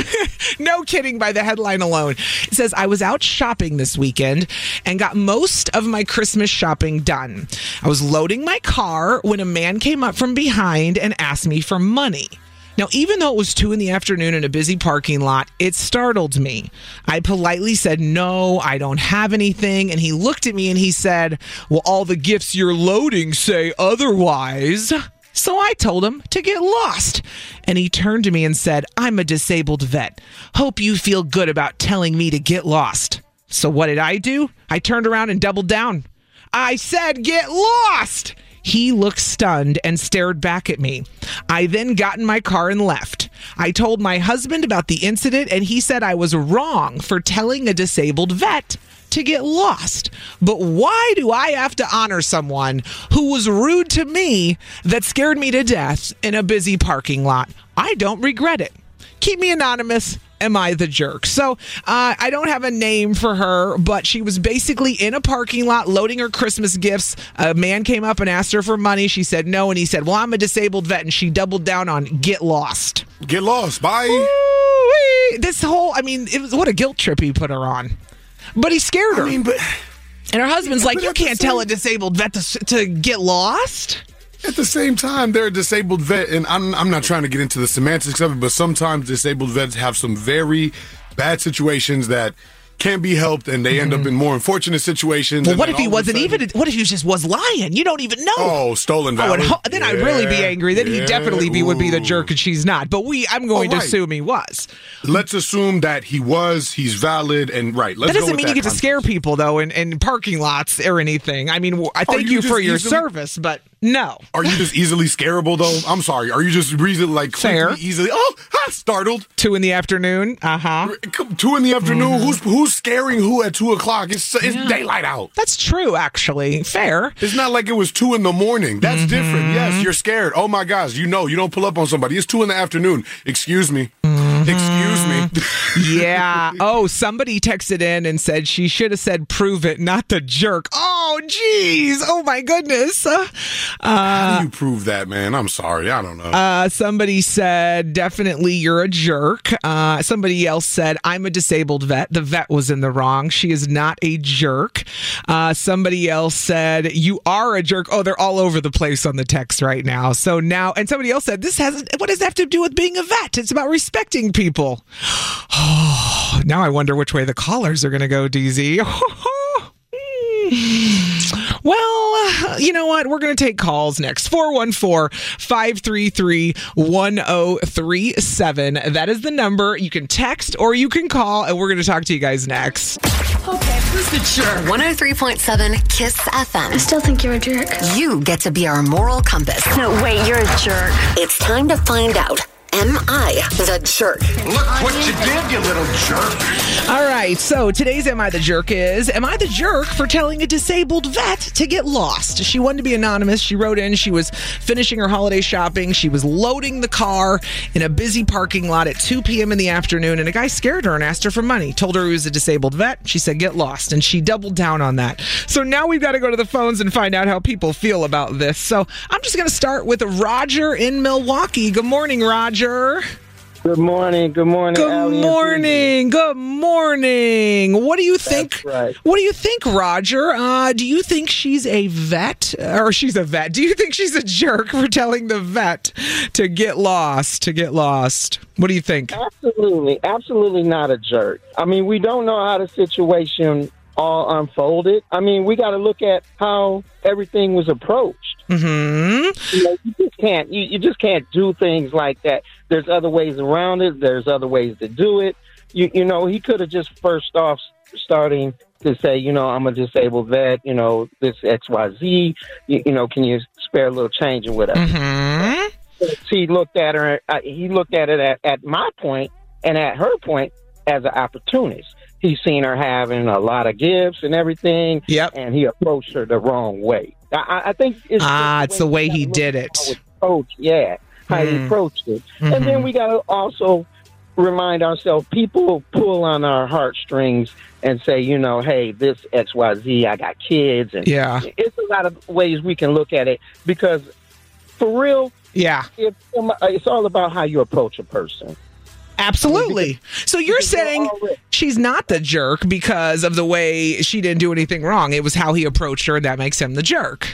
S4: No kidding by the headline alone. It says, I was out shopping this weekend and got most of my Christmas shopping done. I was loading my car when a man came up from behind and asked me for money. Now, even though it was two in the afternoon in a busy parking lot, it startled me. I politely said, no, I don't have anything. And he looked at me and he said, well, all the gifts you're loading say otherwise. So I told him to get lost. And he turned to me and said, I'm a disabled vet. Hope you feel good about telling me to get lost. So what did I do? I turned around and doubled down. I said, get lost. He looked stunned and stared back at me. I then got in my car and left. I told my husband about the incident, and he said I was wrong for telling a disabled vet to get lost. But why do I have to honor someone who was rude to me that scared me to death in a busy parking lot? I don't regret it. Keep me anonymous. Am I the jerk? So uh, I don't have a name for her, but she was basically in a parking lot loading her Christmas gifts. A man came up and asked her for money. She said no, and he said, well, I'm a disabled vet, and she doubled down on get lost.
S5: Get lost. Bye.
S4: Ooh-wee. This whole, I mean, it was what a guilt trip he put her on. But he scared her.
S5: I mean, but...
S4: And her husband's like,
S5: But
S4: you
S5: at the
S4: can't
S5: same-
S4: tell a disabled vet to, to get lost?
S5: At the same time, they're a disabled vet, and I'm I'm not trying to get into the semantics of it, but sometimes disabled vets have some very bad situations that can't be helped, and they end up in more unfortunate situations.
S4: Well,
S5: and
S4: what
S5: then
S4: if he
S5: all of a
S4: wasn't
S5: sudden-
S4: even, what if he just was lying? You don't even know.
S5: Oh, stolen
S4: Oh,
S5: valor.
S4: and ho- then I'd really be
S5: Yeah,
S4: angry. Then he'd
S5: yeah,
S4: definitely be would be the
S5: ooh.
S4: jerk, and she's not. But we, I'm going
S5: Oh,
S4: to
S5: right.
S4: assume he was.
S5: Let's assume that he was, he's valid, and right. Let's
S4: That
S5: go
S4: doesn't
S5: with
S4: mean you
S5: that
S4: get to
S5: context.
S4: scare people though in, in parking lots or anything. I mean, w- I thank
S5: you
S4: you, for
S5: just
S4: your
S5: easily-
S4: service, but no.
S5: Are you just easily scareable, though? I'm sorry. Are you just easily, like,
S4: Fair.
S5: quickly, easily, oh, ah, startled?
S4: Two in the afternoon. Uh huh.
S5: Two in the afternoon? Who's who's scaring who at two o'clock? It's, it's daylight out.
S4: That's true, actually. Fair.
S5: It's not like it was two in the morning. That's
S4: Mm-hmm.
S5: different. Yes, you're scared. Oh my gosh, you know, you don't pull up on somebody. It's two in the afternoon. Excuse me.
S4: Mm-hmm.
S5: Excuse me.
S4: Yeah. Oh, somebody texted in and said she should have said prove it, not the jerk. Oh, geez. Oh, my goodness. Uh,
S5: How do you prove that, man? I'm sorry. I don't know.
S4: Uh, somebody said, definitely you're a jerk. Uh, somebody else said, I'm a disabled vet. The vet was in the wrong. She is not a jerk. Uh, somebody else said, you are a jerk. Oh, they're all over the place on the text right now. So now, and somebody else said, this has, what does that have to do with being a vet? It's about respecting people. Oh, now I wonder which way the callers are going to go, D Z. Well, you know what? We're going to take calls next. four one four, five three three, one zero three seven. That is the number. You can text or you can call, and we're going to talk to you guys next.
S6: Okay, who's the jerk? one oh three point seven Kiss F M. I still think you're a jerk. You get to be our moral compass. No, wait, you're a jerk. It's time to find out. Am I the jerk?
S11: Look what you did, you little jerk.
S4: All right, so today's Am I the Jerk is, am I the jerk for telling a disabled vet to get lost? She wanted to be anonymous. She wrote in, she was finishing her holiday shopping. She was loading the car in a busy parking lot at two p.m. in the afternoon, and a guy scared her and asked her for money. Told her he was a disabled vet. She said, get lost, and she doubled down on that. So now we've got to go to the phones and find out how people feel about this. So I'm just going to start with Roger in Milwaukee. Good morning, Roger.
S13: Good morning. Good morning.
S4: Good
S13: Allie
S4: morning. Good morning. What do you think?
S13: That's right.
S4: What do you think, Roger? Uh, do you think she's a vet, or she's a vet? Do you think she's a jerk for telling the vet to get lost? To get lost. What do you think?
S13: Absolutely, absolutely not a jerk. I mean, we don't know how the situation all unfolded. I mean, we got to look at how everything was approached.
S4: Mm-hmm.
S13: You know, you just can't. You, you just can't do things like that. There's other ways around it. There's other ways to do it. You, you know, he could have just first off starting to say, you know, I'm a disabled vet. You know, this X Y Z. You, you know, can you spare a little change and whatever?
S4: Mm-hmm.
S13: He looked at her. Uh, he looked at it at, at my point and at her point as an opportunist. He's seen her having a lot of gifts and everything.
S4: Yep.
S13: And he approached her the wrong way. I, I think it's
S4: ah, it's the way he did it.
S13: Approach, yeah, how
S4: Mm.
S13: he approached it.
S4: Mhm.
S13: And then we got to also remind ourselves, people pull on our heartstrings and say, you know, hey, this X Y Z, I got kids. And
S4: Yeah.
S13: it's a lot of ways we can look at it because for real,
S4: yeah,
S13: it's, it's all about how you approach a person.
S4: Absolutely. So you're saying she's not the jerk because of the way she didn't do anything wrong. It was how he approached her, and that makes him the jerk.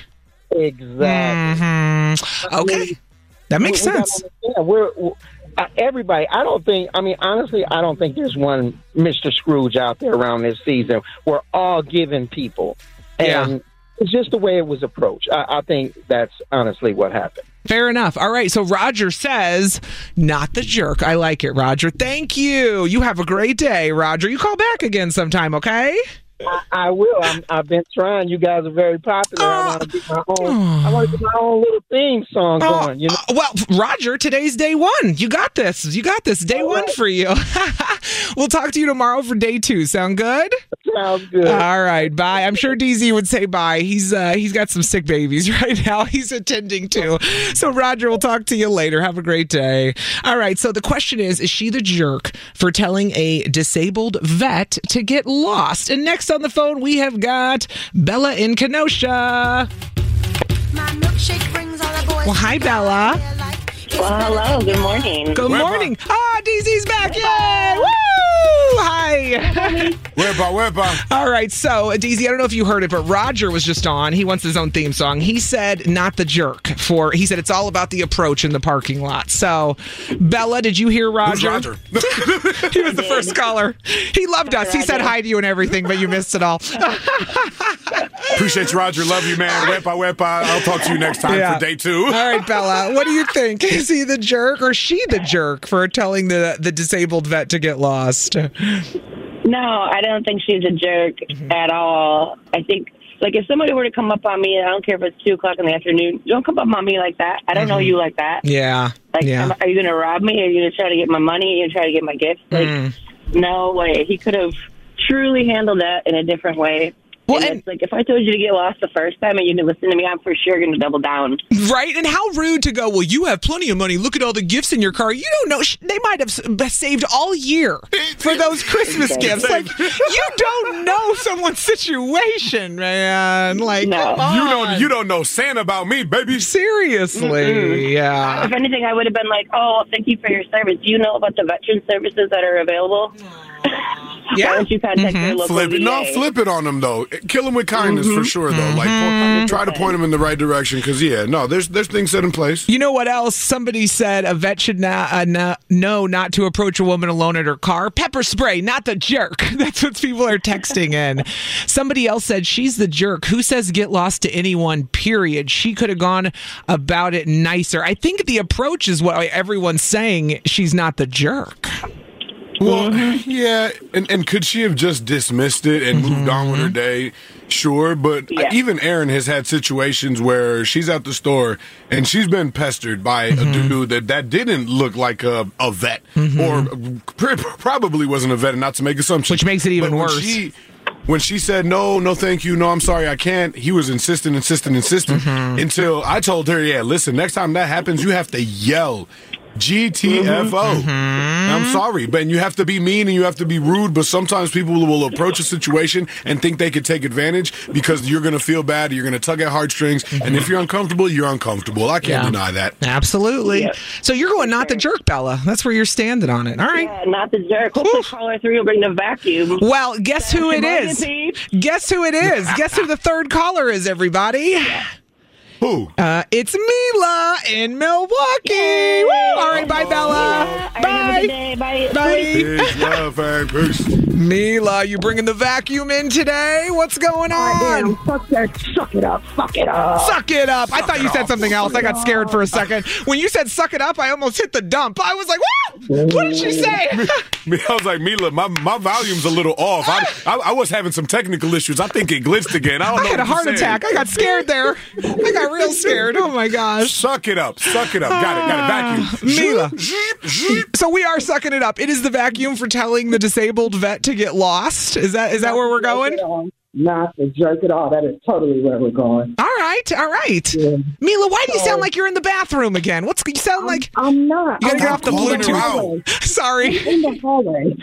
S13: Exactly.
S4: Mm-hmm. Okay. That makes
S13: we, we
S4: sense.
S13: We're, we're uh, everybody. I don't think. I mean, honestly, I don't think there's one Mister Scrooge out there around this season. We're all giving people, and
S4: Yeah.
S13: it's just the way it was approached. I, I think that's honestly what happened.
S4: Fair enough. All right. So Roger says, not the jerk. I like it, Roger. Thank you. You have a great day, Roger. You call back again sometime, okay?
S13: I, I will. I'm, I've been trying. You guys are very popular. I want to get my own. I want to get my own little theme song
S4: Oh,
S13: going. You know.
S4: uh, well, Roger, today's day one. You got this. You got this. Day one for you. We'll talk to you tomorrow for day two. Sound good?
S13: Sounds good.
S4: All right. Bye. I'm sure D Z would say bye. He's uh, he's got some sick babies right now. He's attending to. So Roger, we'll talk to you later. Have a great day. All right. So the question is: is she the jerk for telling a disabled vet to get lost? And next on the phone, we have got Bella in Kenosha. Well, hi, Bella.
S14: Well, hello. Good morning.
S4: Good morning. Ah, D Z's back. Yay! Woo! Hi.
S5: Wepa, wepa.
S4: All right. So, D Z, I don't know if you heard it, but Roger was just on. He wants his own theme song. He said, not the jerk. For He said it's all about the approach in the parking lot. So, Bella, did you hear Roger?
S5: Who's Roger?
S4: He was the first caller. He loved us. He said hi to you and everything, but you missed it all.
S5: Appreciate you, Roger. Love you, man. Wepa, wepa. I'll talk to you next time
S4: Yeah.
S5: for day two.
S4: All right, Bella, what do you think? Is he the jerk or she the jerk for telling the, the disabled vet to get lost?
S14: No, I don't think she's a jerk at all. I think, like, if somebody were to come up on me, and I don't care if it's two o'clock in the afternoon, don't come up on me like that. I don't know you like that.
S4: Yeah.
S14: Like,
S4: yeah.
S14: am, are you going to rob me? Are you going to try to get my money? Are you going to try to get my gifts? Like,
S4: Mm.
S14: no way. He could have truly handled that in a different way.
S4: Well,
S14: and
S4: and-
S14: it's like, if I told you to get lost the first time and you didn't listen to me, I'm for sure going to double down.
S4: Right? And how rude to go, well, you have plenty of money. Look at all the gifts in your car. You don't know. Sh- They might have s- saved all year for those Christmas gifts. Like, you don't know someone's situation, man. Like,
S14: No.
S4: come
S5: You
S4: on.
S5: don't you don't know Santa about me, baby.
S4: Seriously.
S14: Mm-mm.
S4: Yeah.
S14: If anything, I would have been like, oh, thank you for your service. Do you know about the veteran services that are available? Yeah. Why don't you contact
S5: mm-hmm.
S14: your local
S5: flip it.
S14: V A?
S5: No, flip it on them though. Kill them with kindness mm-hmm. for sure though. Mm-hmm. Like point, try to point them in the right direction because yeah, no, there's there's things set in place.
S4: You know what else? Somebody said a vet should not uh, no, know not to approach a woman alone at her car. Pepper spray, not the jerk. That's what people are texting in. Somebody else said she's the jerk. Who says get lost to anyone? Period. She could have gone about it nicer. I think the approach is what everyone's saying. She's not the jerk.
S5: Well, mm-hmm. yeah, and, and could she have just dismissed it and mm-hmm. moved on with her day? Sure, but yeah. even Erin has had situations where she's at the store and she's been pestered by mm-hmm. a dude that, that didn't look like a, a vet mm-hmm. or pr- probably wasn't a vet, and not to make assumptions.
S4: Which makes it even
S5: but
S4: worse.
S5: When she, when she said, no, no, thank you, no, I'm sorry, I can't, he was insistent, insistent, insistent mm-hmm. until I told her, yeah, listen, next time that happens, you have to yell. G T F O. Mm-hmm. I'm sorry, but you have to be mean and you have to be rude, but sometimes people will approach a situation and think they could take advantage because you're going to feel bad, you're going to tug at heartstrings, mm-hmm. and if you're uncomfortable, you're uncomfortable. I can't yeah. deny that.
S4: Absolutely. Yeah. So you're going not the jerk, Bella. That's where you're standing on it. All right.
S14: Yeah, not the jerk. Hopefully caller three will bring the vacuum.
S4: Well, guess who it is? Guess who it is? Guess who the third caller is, everybody? Yeah.
S5: Who?
S4: Uh, it's Mila in Milwaukee. Woo! All right, bye, Bella.
S14: Yeah.
S4: Bye.
S14: Bye.
S4: Bye.
S5: Peace, love, and peace.
S4: Mila, you bringing the vacuum in today? What's going on?
S15: Damn, fuck that. Suck it up. Fuck it up.
S4: Suck it up.
S5: Suck
S4: I thought you said
S5: up.
S4: something else.
S15: Suck
S4: I got scared for a second. When you said suck it up, I almost hit the dump. I was like, what? What did she say?
S5: I was like, Mila, my, my volume's a little off. I, I, I was having some technical issues. I think it glitched again. I don't know.
S4: I had a heart attack. I got scared there. I got real scared. Oh, my gosh.
S5: Suck it up. Suck it up. Got it. Got it. Vacuum.
S4: Mila. So we are sucking it up. It is the vacuum for telling the disabled vet to get lost. Is that is that where we're going?
S15: Not the jerk at all. That is totally where we're going.
S4: All right. All right. Yeah. Mila, why do you sound like you're in the bathroom again? What's you sound
S15: I'm,
S4: like?
S15: I'm not.
S4: You gotta get off the
S5: Bluetooth.
S4: Sorry.
S15: I'm in the hallway.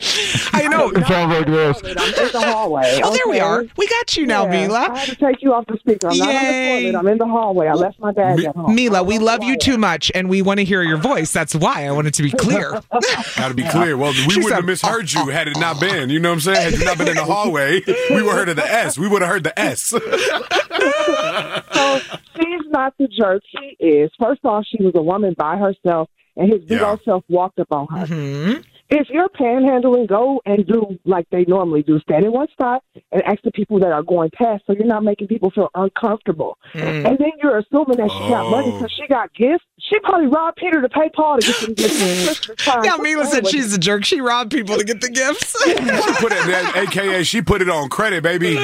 S4: I know.
S15: I'm in the hallway.
S4: Oh, there we are. We got you now,
S15: yeah,
S4: Mila.
S15: I had to take you off the speaker. I'm
S4: Yay.
S15: not on the toilet. I'm in the hallway. I left my bag at home.
S4: Mila, we love you too much, and we want to hear your voice. That's why I want it to be clear.
S5: Got to be clear. Well, we she wouldn't said, have misheard you had it not been. You know what I'm saying? Had you not been in the hallway, we would have heard of the S. We would have heard the S.
S15: So she's not the jerk. She is. First off, she was a woman by herself, and his big yeah. old self walked up on her.
S4: Mm-hmm.
S15: If you're panhandling, go and do like they normally do. Stand in one spot and ask the people that are going past so you're not making people feel uncomfortable. Mm. And then you're assuming that she oh. got money because she got gifts. She probably robbed Peter to pay Paul to get some gifts.
S4: Yeah, Mila said she's a jerk. She robbed people to get the gifts.
S5: She put it, A K A she put it on credit, baby.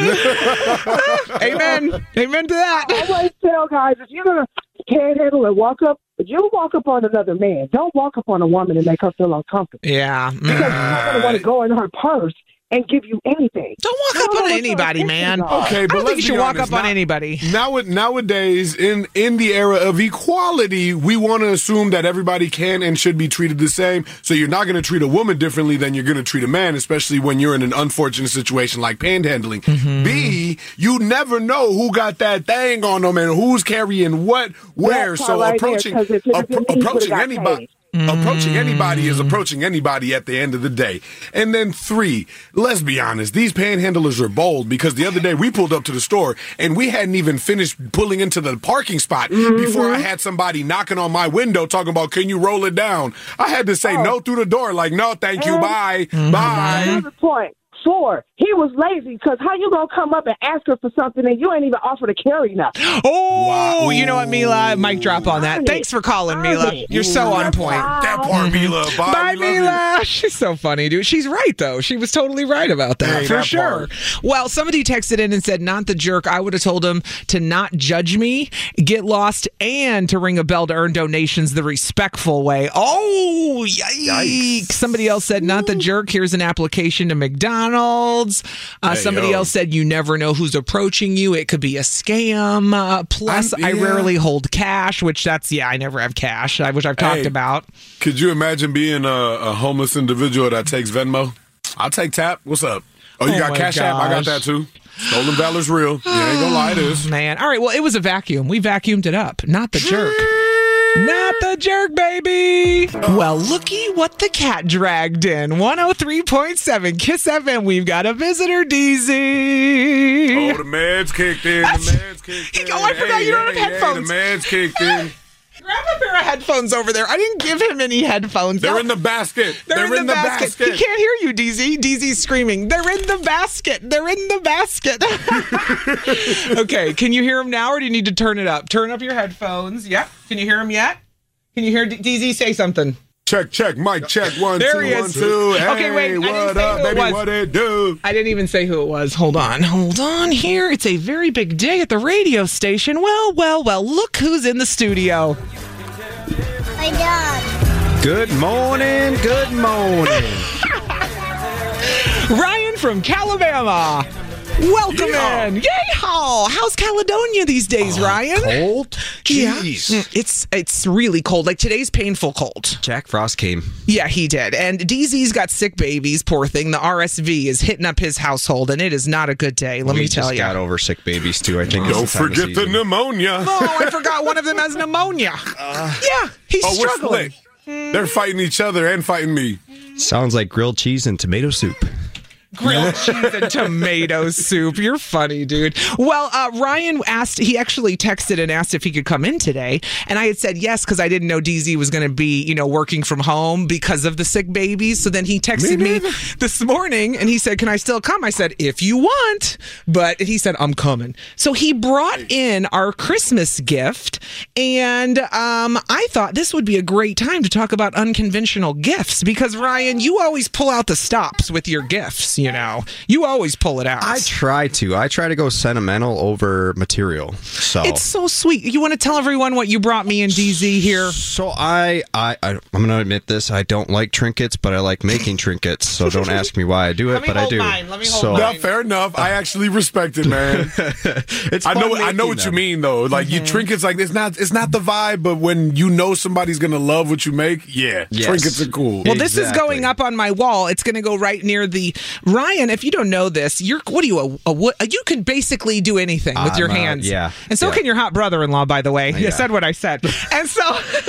S4: Amen. Amen to that.
S15: I always tell guys, if you're going to panhandle and walk up, you walk up on another man. Don't walk up on a woman and make her feel uncomfortable.
S4: Yeah.
S15: Because she's not going to want to go in her purse and give you anything.
S4: Don't walk up on anybody, man.
S5: Okay, but
S4: I don't
S5: let's
S4: think you should
S5: be
S4: walk
S5: honest.
S4: up on
S5: Now-
S4: anybody.
S5: Now, nowadays, in, in the era of equality, we want to assume that everybody can and should be treated the same. So you're not going to treat a woman differently than you're going to treat a man, especially when you're in an unfortunate situation like panhandling.
S4: Mm-hmm.
S5: B, you never know who got that thing on them and who's carrying what, where.
S15: That's
S5: So
S15: right
S5: approaching
S15: there, 'cause if it had been
S5: appro-
S15: me,
S5: approaching
S15: would've got
S5: anybody.
S15: paid.
S5: Approaching anybody is approaching anybody at the end of the day. And then three, let's be honest, these panhandlers are bold because the other day we pulled up to the store and we hadn't even finished pulling into the parking spot
S15: mm-hmm.
S5: before I had somebody knocking on my window talking about, can you roll it down? I had to say oh. no through the door, like, no, thank you,
S15: and
S5: bye,
S4: mm-hmm.
S5: bye.
S15: Another point. Four, he was lazy because how you going to come up and ask her for something and you ain't even offer to carry nothing?
S4: Oh,
S5: wow.
S4: You know what, Mila? Mic drop on that. Thanks for calling, Mila. You're so on point.
S5: That part, Mila. Bye,
S4: Bye,
S5: we love
S4: Mila.
S5: you.
S4: She's so funny, dude. She's right, though. She was totally right about that,
S5: Hey,
S4: for
S5: that
S4: sure.
S5: part.
S4: Well, somebody texted in and said, not the jerk. I would have told him to not judge me, get lost, and to ring a bell to earn donations the respectful way. Oh, yikes.
S5: Yikes.
S4: Somebody else said, not the jerk. Here's an application to McDonald's. Uh,
S5: Hey,
S4: somebody
S5: yo.
S4: else said, you never know who's approaching you. It could be a scam. Uh, plus,
S5: I'm-
S4: I
S5: yeah.
S4: rarely hold cash, which that's, yeah, I never have cash, I- which I've talked
S5: Hey.
S4: about.
S5: Could you imagine being a, a homeless individual that takes Venmo? I'll take Tap. What's up? Oh, you
S4: Oh
S5: got
S4: my
S5: Cash App? I got
S4: gosh.
S5: that too. Stolen Valor's real. You ain't gonna lie, it is.
S4: Man. All right. Well, it was a vacuum. We vacuumed it up. Not the jerk. Not the jerk, baby. Well, looky what the cat dragged in. one oh three point seven Kiss F M. We've got a visitor, D Z.
S5: Oh, the meds kicked in. The meds kicked in.
S4: Oh, I forgot
S5: hey,
S4: you don't
S5: hey,
S4: have headphones.
S5: Hey, the meds kicked in.
S4: Grab a pair of headphones over there. I didn't give him any headphones.
S5: They're in the basket.
S4: They're,
S5: They're
S4: in, the,
S5: in the
S4: basket.
S5: basket.
S4: He can't hear you, D Z. D Z's screaming. They're in the basket. They're in the basket. Okay, can you hear him now, or do you need to turn it up? Turn up your headphones. Yep. Can you hear him yet? Can you hear D Z say something?
S5: Check, check, mic check, one,
S4: there
S5: two,
S4: he is.
S5: one, two. Hey,
S4: okay, wait,
S5: what
S4: I didn't say
S5: up,
S4: who
S5: baby?
S4: it was.
S5: What it do?
S4: I didn't even say who it was. Hold on, hold on here. It's a very big day at the radio station. Well, well, well, look who's in the studio.
S16: My dog.
S17: Good morning, good morning.
S4: Ryan from Calabama. Welcome
S17: Yeehaw.
S4: in. Yeehaw. How's Caledonia these days,
S17: Oh,
S4: Ryan?
S17: cold?
S4: Yeah.
S17: Jeez.
S4: Mm, It's it's really cold. Like today's painful cold.
S17: Jack Frost came.
S4: Yeah, he did. And D Z's got sick babies, poor thing. The R S V is hitting up his household, and it is not a good day, let
S17: we
S4: me tell
S17: just
S4: you.
S17: got over sick babies, too. I think
S5: Don't
S17: it's the time of
S5: forget the
S17: season.
S5: pneumonia.
S4: Oh, I forgot one of them has pneumonia.
S17: Uh,
S4: yeah, he's
S5: oh, we're
S4: struggling.
S5: split. They're fighting each other and fighting me.
S17: Sounds like grilled cheese and tomato soup.
S4: Grilled cheese and tomato soup. You're funny, dude. Well, uh, Ryan asked, he actually texted and asked if he could come in today. And I had said yes, because I didn't know D Z was going to be, you know, working from home because of the sick babies. So then he texted me, me this morning and he said, can I still come? I said, if you want. But he said, I'm coming. So he brought in our Christmas gift. And um, I thought this would be a great time to talk about unconventional gifts because, Ryan, you always pull out the stops with your gifts. You know, you always pull it out.
S17: I try to. I try to go sentimental over material. So
S4: it's so sweet. You want to tell everyone what you brought me and D Z here?
S17: So I, I, I I'm going to admit this. I don't like trinkets, but I like making trinkets. So don't ask me why I do it, but I do.
S4: Mine. Let me hold
S17: so,
S4: mine.
S5: No, fair enough. I actually respect it, man.
S17: it's
S5: I know.
S17: fun
S5: I know what
S17: them.
S5: you mean, though. Like
S4: Mm-hmm.
S5: you trinkets, like it's not. It's not the vibe, but when you know somebody's gonna love what you make, yeah,
S17: Yes.
S5: trinkets are cool.
S4: Well, this is
S17: Exactly.
S4: going up on my wall. It's going to go right near the Ryan. If you don't know this, you're what are you a, a wood? You can basically do anything with your
S17: I'm, uh,
S4: hands.
S17: yeah,
S4: and so
S17: yeah.
S4: can your hot brother-in-law. By the way, you
S17: Yeah.
S4: said what I said, and so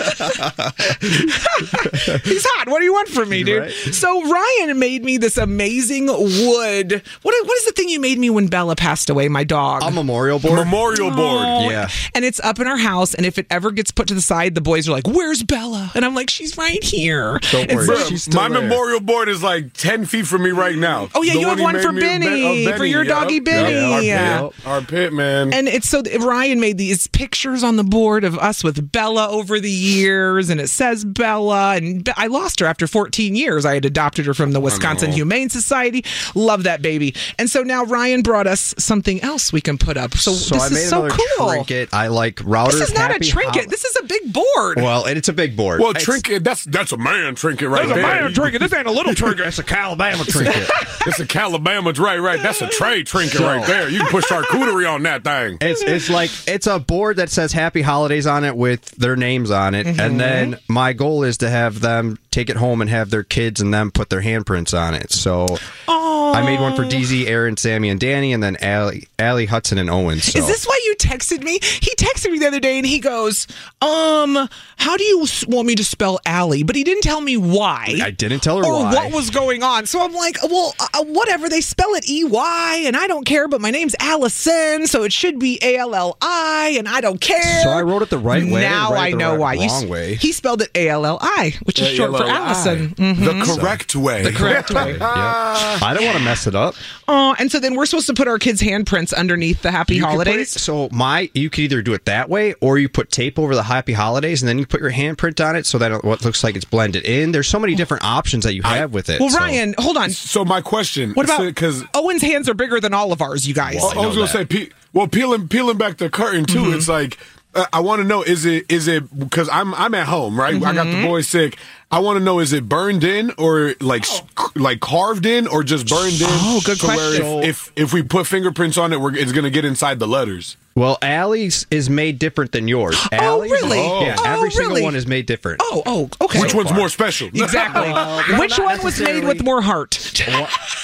S4: he's hot. What do you want from me, dude?
S17: Right.
S4: So Ryan made me this amazing wood. What what is the thing you made me when Bella passed away? My dog.
S17: A memorial board.
S5: Memorial board.
S4: Oh,
S17: Yeah.
S4: And it's up in our house, and if it ever gets put to the side, the boys are like, "Where's Bella?" And I'm like, "She's right here."
S17: Don't
S4: And
S17: worry.
S4: so-
S5: Bruh,
S17: She's still
S5: my
S17: there.
S5: memorial board is like ten feet from me right now.
S4: Oh, yeah,
S5: The
S4: you have
S5: he
S4: one
S5: made
S4: for
S5: me- oh,
S4: Benny, for your doggy
S5: yep,
S4: Benny.
S5: yep, our,
S4: Yeah.
S5: pit, our pit, man.
S4: And it's so Ryan made these pictures on the board of us with Bella over the years, and it says Bella. And Be- I lost her after fourteen years. I had adopted her from the Wisconsin
S5: know.
S4: Humane Society. Love that baby. And so now Ryan brought us something else we can put up. So,
S17: So
S4: this
S17: I made
S4: is so
S17: another
S4: cool.
S17: trinket. I like routers.
S4: This is not
S17: Happy
S4: a trinket.
S17: Hol-
S4: This is a big board.
S17: Well, and it's a big board.
S5: well,
S17: It's-
S5: trinket. That's that's a man trinket right
S4: That's a
S5: there.
S4: man trinket. This ain't a little trinket.
S17: It's a Calabama trinket.
S5: It's a Calabama, right? Right. That's a tray trinket right there. You can put charcuterie on that thing.
S17: It's it's like it's a board that says Happy Holidays on it with their names on it,
S4: Mm-hmm.
S17: and then my goal is to have them take it home and have their kids and them put their handprints on it. So
S4: Oh.
S17: I made one for D Z, Aaron, Sammy, and Danny, and then Allie, Allie Hudson, and Owen. So.
S4: Is this why you texted me? He texted me the other day and he goes, um, how do you s- want me to spell Allie? But he didn't tell me why.
S17: I didn't tell her
S4: or
S17: why.
S4: what was going on. So I'm like, well, uh, whatever. They spell it E Y and I don't care, but my name's Allison, so it should be A L L I and I don't care.
S17: So I wrote it the right way.
S4: Now
S17: right
S4: I
S17: the
S4: know
S17: right-
S4: why. You s-
S17: Wrong way.
S4: He spelled it A L L I, which is short for
S5: A L L I.
S4: Allison. Mhm.
S5: The correct way.
S4: The correct way.
S17: Yep. I don't want to mess it up.
S4: Oh, and so then we're supposed to put our kids' handprints underneath the Happy
S17: You can put
S4: Holidays.
S17: it- so my, you could either do it that way, or you put tape over the Happy Holidays, and then you put your handprint on it, so that it what looks like it's blended in. There's so many different options that you have with it.
S4: Well,
S17: so.
S4: Ryan, hold on.
S5: So my question.
S4: What about
S5: because
S4: Owen's hands are bigger than all of ours, you guys.
S5: Well, I, was gonna say, pe- well, peeling peeling back the curtain too.
S4: Mm-hmm.
S5: It's like uh, I want to know: is it is it because I'm I'm at home, right? I got
S4: Mm-hmm.
S5: the boys sick. I want to know: is it burned in or like s- like carved in or just burned in?
S4: Oh, good
S5: to where
S4: question.
S5: If, if if we put fingerprints on it, we're, it's gonna get inside the letters.
S17: Well, Allie's is made different than yours.
S4: Oh,
S17: Allie's,
S4: really?
S17: Yeah,
S4: Oh,
S17: every single
S4: really?
S17: one is made different.
S4: Oh, oh, okay.
S5: Which one's more special?
S4: Exactly.
S17: Well, no,
S4: Which
S17: not
S4: one was made
S17: necessarily.
S4: with more heart?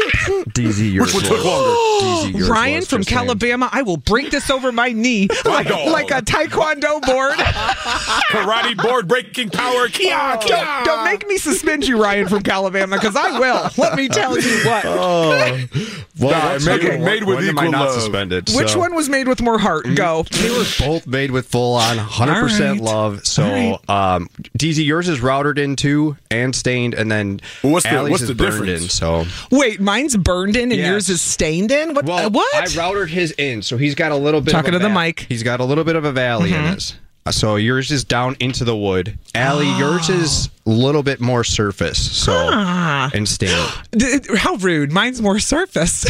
S17: D Z, yours
S5: Which one
S17: was.
S5: took longer?
S17: D Z, yours
S4: Ryan
S17: was,
S4: from
S17: just saying.
S4: Calabama, I will break this over my knee like, like a taekwondo board.
S5: Karate board breaking power. Kia, kia.
S4: Don't, don't make me suspend you, Ryan from Calabama, because I will. Let me tell you what.
S17: Oh. Well,
S5: Nah,
S17: what's-
S5: made-
S17: okay,
S5: made with
S17: when am I
S5: equal
S17: not
S5: love.
S17: suspended?
S4: Which
S17: So-
S4: one was made with more heart? Go.
S17: They were both made with full on one hundred percent
S4: All right.
S17: love. So,
S4: All right.
S17: um, D Z, yours is routed into and stained, and then
S5: Well, what's the-
S17: Allie's
S5: what's
S17: is
S5: the
S17: burned
S5: difference?
S17: in. So,
S4: Wait, mine's burned in and
S17: Yes.
S4: yours is stained in? What?
S17: well,
S4: uh, what?
S17: I routed his in, so he's got a little bit.
S4: Talking
S17: of a
S4: to the
S17: va-
S4: mic.
S17: He's got a little bit of a valley in his. Uh, So yours is down into the wood. Allie, yours is a little bit more surface. So
S4: Ah.
S17: and stained.
S4: D- How rude. Mine's more surface.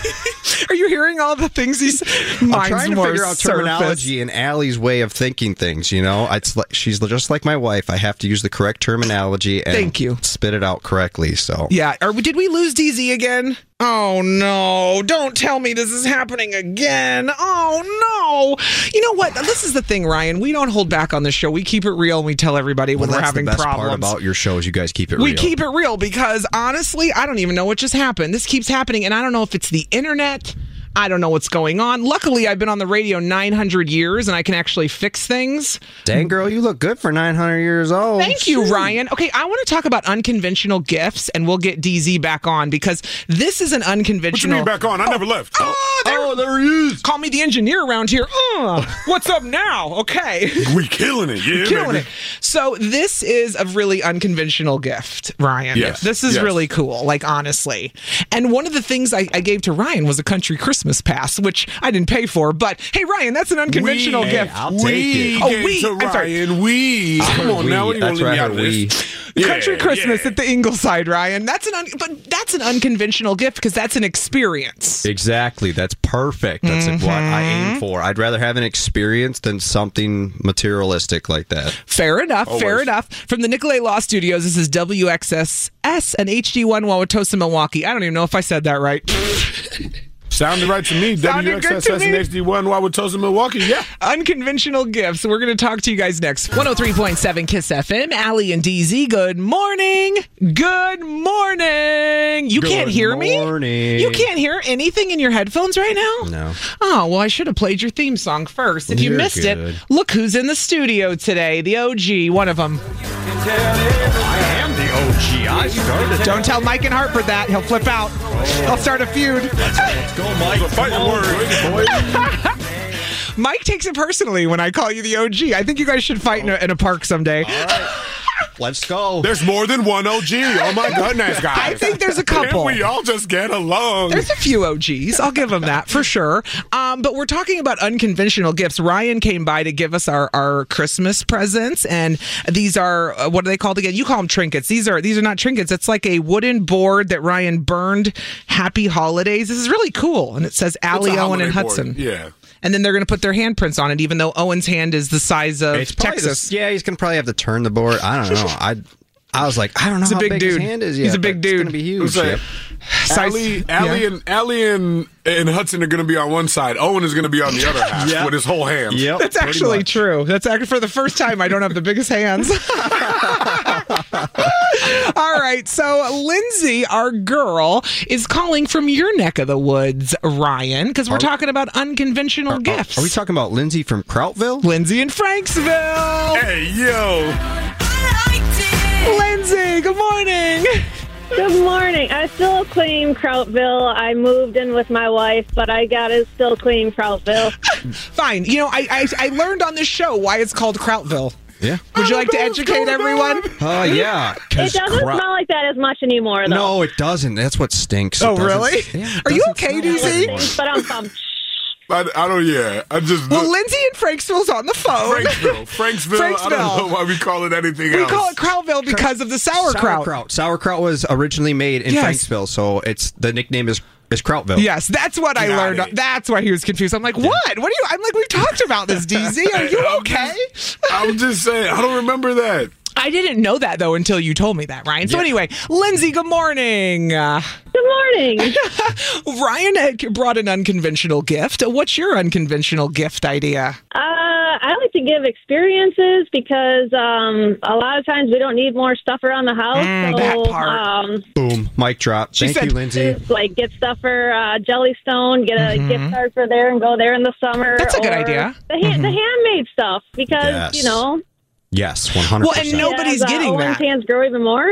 S4: Are you hearing all the things he's...
S17: I'm
S4: Mine's
S17: trying to
S4: more
S17: figure out
S4: surface.
S17: terminology and Allie's way of thinking things. You know, it's like she's just like my wife. I have to use the correct terminology and
S4: Thank you.
S17: spit it out correctly. So
S4: Yeah. Are, we- did we lose D Z again? Oh, no. Don't tell me this is happening again. Oh, no. You know what? This is the thing, Ryan. We don't hold back on this show. We keep it real and we tell everybody when
S17: well,
S4: we're
S17: that's
S4: having
S17: the best
S4: problems.
S17: part about your show is you guys keep it
S4: We
S17: real.
S4: keep it real because honestly, I don't even know what just happened. This keeps happening, and I don't know if it's the internet. I don't know what's going on. Luckily, I've been on the radio nine hundred years, and I can actually fix things.
S17: Dang, girl, you look good for nine hundred years old.
S4: Thank you, Ryan. Okay, I want to talk about unconventional gifts, and we'll get D Z back on because this is an
S5: What you
S4: unconventional.
S5: mean back on? I never left.
S4: Oh, there,
S17: Oh, there he is.
S4: Call me the engineer around here. Uh, what's up now? Okay.
S5: We killing it. Yeah,
S4: Killing
S5: baby.
S4: it. So this is a really unconventional gift, Ryan.
S5: Yes.
S4: This is
S5: Yes.
S4: really cool, like honestly. And one of the things I, I gave to Ryan was a country Christmas pass, which I didn't pay for. But hey, Ryan, that's an unconventional
S5: We-
S4: gift.
S17: Hey, I'll take
S5: We
S17: it.
S4: Oh,
S5: gave
S4: we-
S5: to
S4: I'm sorry.
S5: Ryan. We. Come on
S17: We.
S5: now. What do you
S17: That's
S5: want to leave me
S17: right,
S5: out of
S17: we.
S5: this?
S4: Country
S5: Yeah,
S4: Christmas
S5: yeah.
S4: at the Ingleside, Ryan. That's an un- but that's an unconventional gift because that's an experience.
S17: Exactly. That's perfect. That's what I
S4: Mm-hmm.
S17: aim for. I'd rather have an experience than something materialistic like that.
S4: Fair enough. Fair
S5: Always.
S4: enough. From the Nicolay Law Studios, this is W X S S and H D one Wauwatosa, Milwaukee. I don't even know if I said that right.
S5: Sounded right to me.
S4: Sounded
S5: W
S4: good
S5: X
S4: to
S5: S S and
S4: me.
S5: H D one Wauwatosa, Milwaukee. Yeah.
S4: Unconventional gifts. We're going to talk to you guys next. one oh three point seven KISS F M. Allie and D Z, good morning. Good morning. You
S17: Good
S4: can't hear
S17: morning.
S4: me? You can't hear anything in your headphones right now?
S17: No.
S4: Oh, well, I should have played your theme song first. If you
S17: You're
S4: missed
S17: good.
S4: it, look who's in the studio today. The O G, one of them.
S17: I am the O G. I started.
S4: Don't tell Mike and Hartford that. He'll flip out. He'll start a feud.
S17: Let's go, Mike.
S5: It's a fighting word.
S4: Mike takes it personally when I call you the O G. I think you guys should fight in a, in a park someday.
S17: All right. Let's go.
S5: There's more than one O G. Oh my goodness, guys.
S4: I think there's a couple.
S5: Can't we all just get along?
S4: There's a few O Gs. I'll give them that for sure. Um, but we're talking about unconventional gifts. Ryan came by to give us our, our Christmas presents, and these are uh, what are they called again? You call them trinkets. These are these are not trinkets. It's like a wooden board that Ryan burned. Happy holidays. This is really cool, and it says
S5: What's
S4: Allie,
S5: a
S4: Owen, and
S5: holiday board?
S4: Hudson.
S5: Yeah.
S4: And then they're going to put their handprints on it, even though Owen's hand is the size of
S17: It's probably
S4: Texas.
S17: the- yeah, he's gonna probably have to turn the board. I don't know. I I was like, I don't know
S4: He's a
S17: how
S4: big
S17: big
S4: dude.
S17: his hand is.
S4: He's
S17: yet,
S4: a big
S17: but
S4: dude.
S17: It's gonna be huge.
S5: Who's that?
S17: Yep.
S5: Allie, Allie,
S4: Yeah.
S5: and Allie and, and Hudson are going to be on one side. Owen is going to be on the other half
S17: Yep.
S5: with his whole hand.
S17: Yep.
S4: That's
S17: pretty
S4: actually
S17: much.
S4: true. That's actually for the first time I don't have the biggest hands. All right. So Lindsay, our girl, is calling from your neck of the woods, Ryan, because we're
S17: Are-
S4: talking about unconventional
S17: Are,
S4: gifts.
S17: are we talking about Lindsay from Krautville?
S4: Lindsay in Franksville.
S5: Hey, yo.
S4: Lindsay, good morning.
S18: Good morning. I still claim Krautville. I moved in with my wife, but I gotta still claim Krautville.
S4: Fine. You know, I, I I learned on this show why it's called Krautville.
S17: Yeah.
S4: Would you like to educate everyone?
S17: Oh yeah.
S18: It
S17: 'cause
S18: doesn't
S17: Krau-
S18: smell like that as much anymore, though.
S17: No, it doesn't. That's what stinks. It
S4: Oh,
S17: doesn't-
S4: really?
S17: Yeah, it
S4: Are you
S17: doesn't
S4: okay,
S17: smell
S4: D Z?
S17: anymore.
S18: But I'm pumped.
S5: I, I don't, yeah. I just.
S4: Well, Lindsay in Franksville's on the phone.
S5: Franksville. Franksville. I
S4: Franksville.
S5: don't know why we call it anything
S4: We
S5: else.
S4: call it Krautville because of the sauerkraut.
S17: Sauerkraut. Sauerkraut was originally made in
S4: Yes.
S17: Franksville, so it's the nickname is is Krautville.
S4: Yes, that's what I
S5: Got
S4: learned.
S5: it.
S4: That's why he was confused. I'm like, what? What are you? I'm like, we've talked about this, D Z. Are you
S5: I'm
S4: okay?
S5: I'm just saying. I don't remember that.
S4: I didn't know that, though, until you told me that, Ryan. So
S17: Yeah.
S4: anyway, Lindsay, good morning. Uh,
S18: Good morning.
S4: Ryan had brought an unconventional gift. What's your unconventional gift idea?
S18: Uh, I like to give experiences because um, a lot of times we don't need more stuff around the house.
S4: Mm,
S18: so,
S4: that part.
S18: Um,
S17: Boom. Mic drop.
S4: She
S17: Thank
S4: said-
S17: you, Lindsay.
S18: just, like get stuff for uh, Jellystone, get a
S4: Mhm.
S18: gift card for there, and go there in the summer.
S4: That's a good
S18: or
S4: idea.
S18: The, hand,
S4: Mhm.
S18: the handmade stuff because
S17: Yes.
S18: you know.
S17: Yes, one hundred percent.
S4: Well, and nobody's
S18: as, uh,
S4: getting
S18: Owen's
S4: that.
S18: hands grow even more.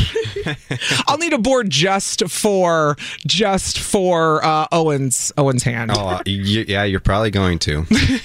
S4: I'll need a board just for just for uh, Owen's Owen's hand.
S17: Oh, uh, y- yeah, you're probably going to.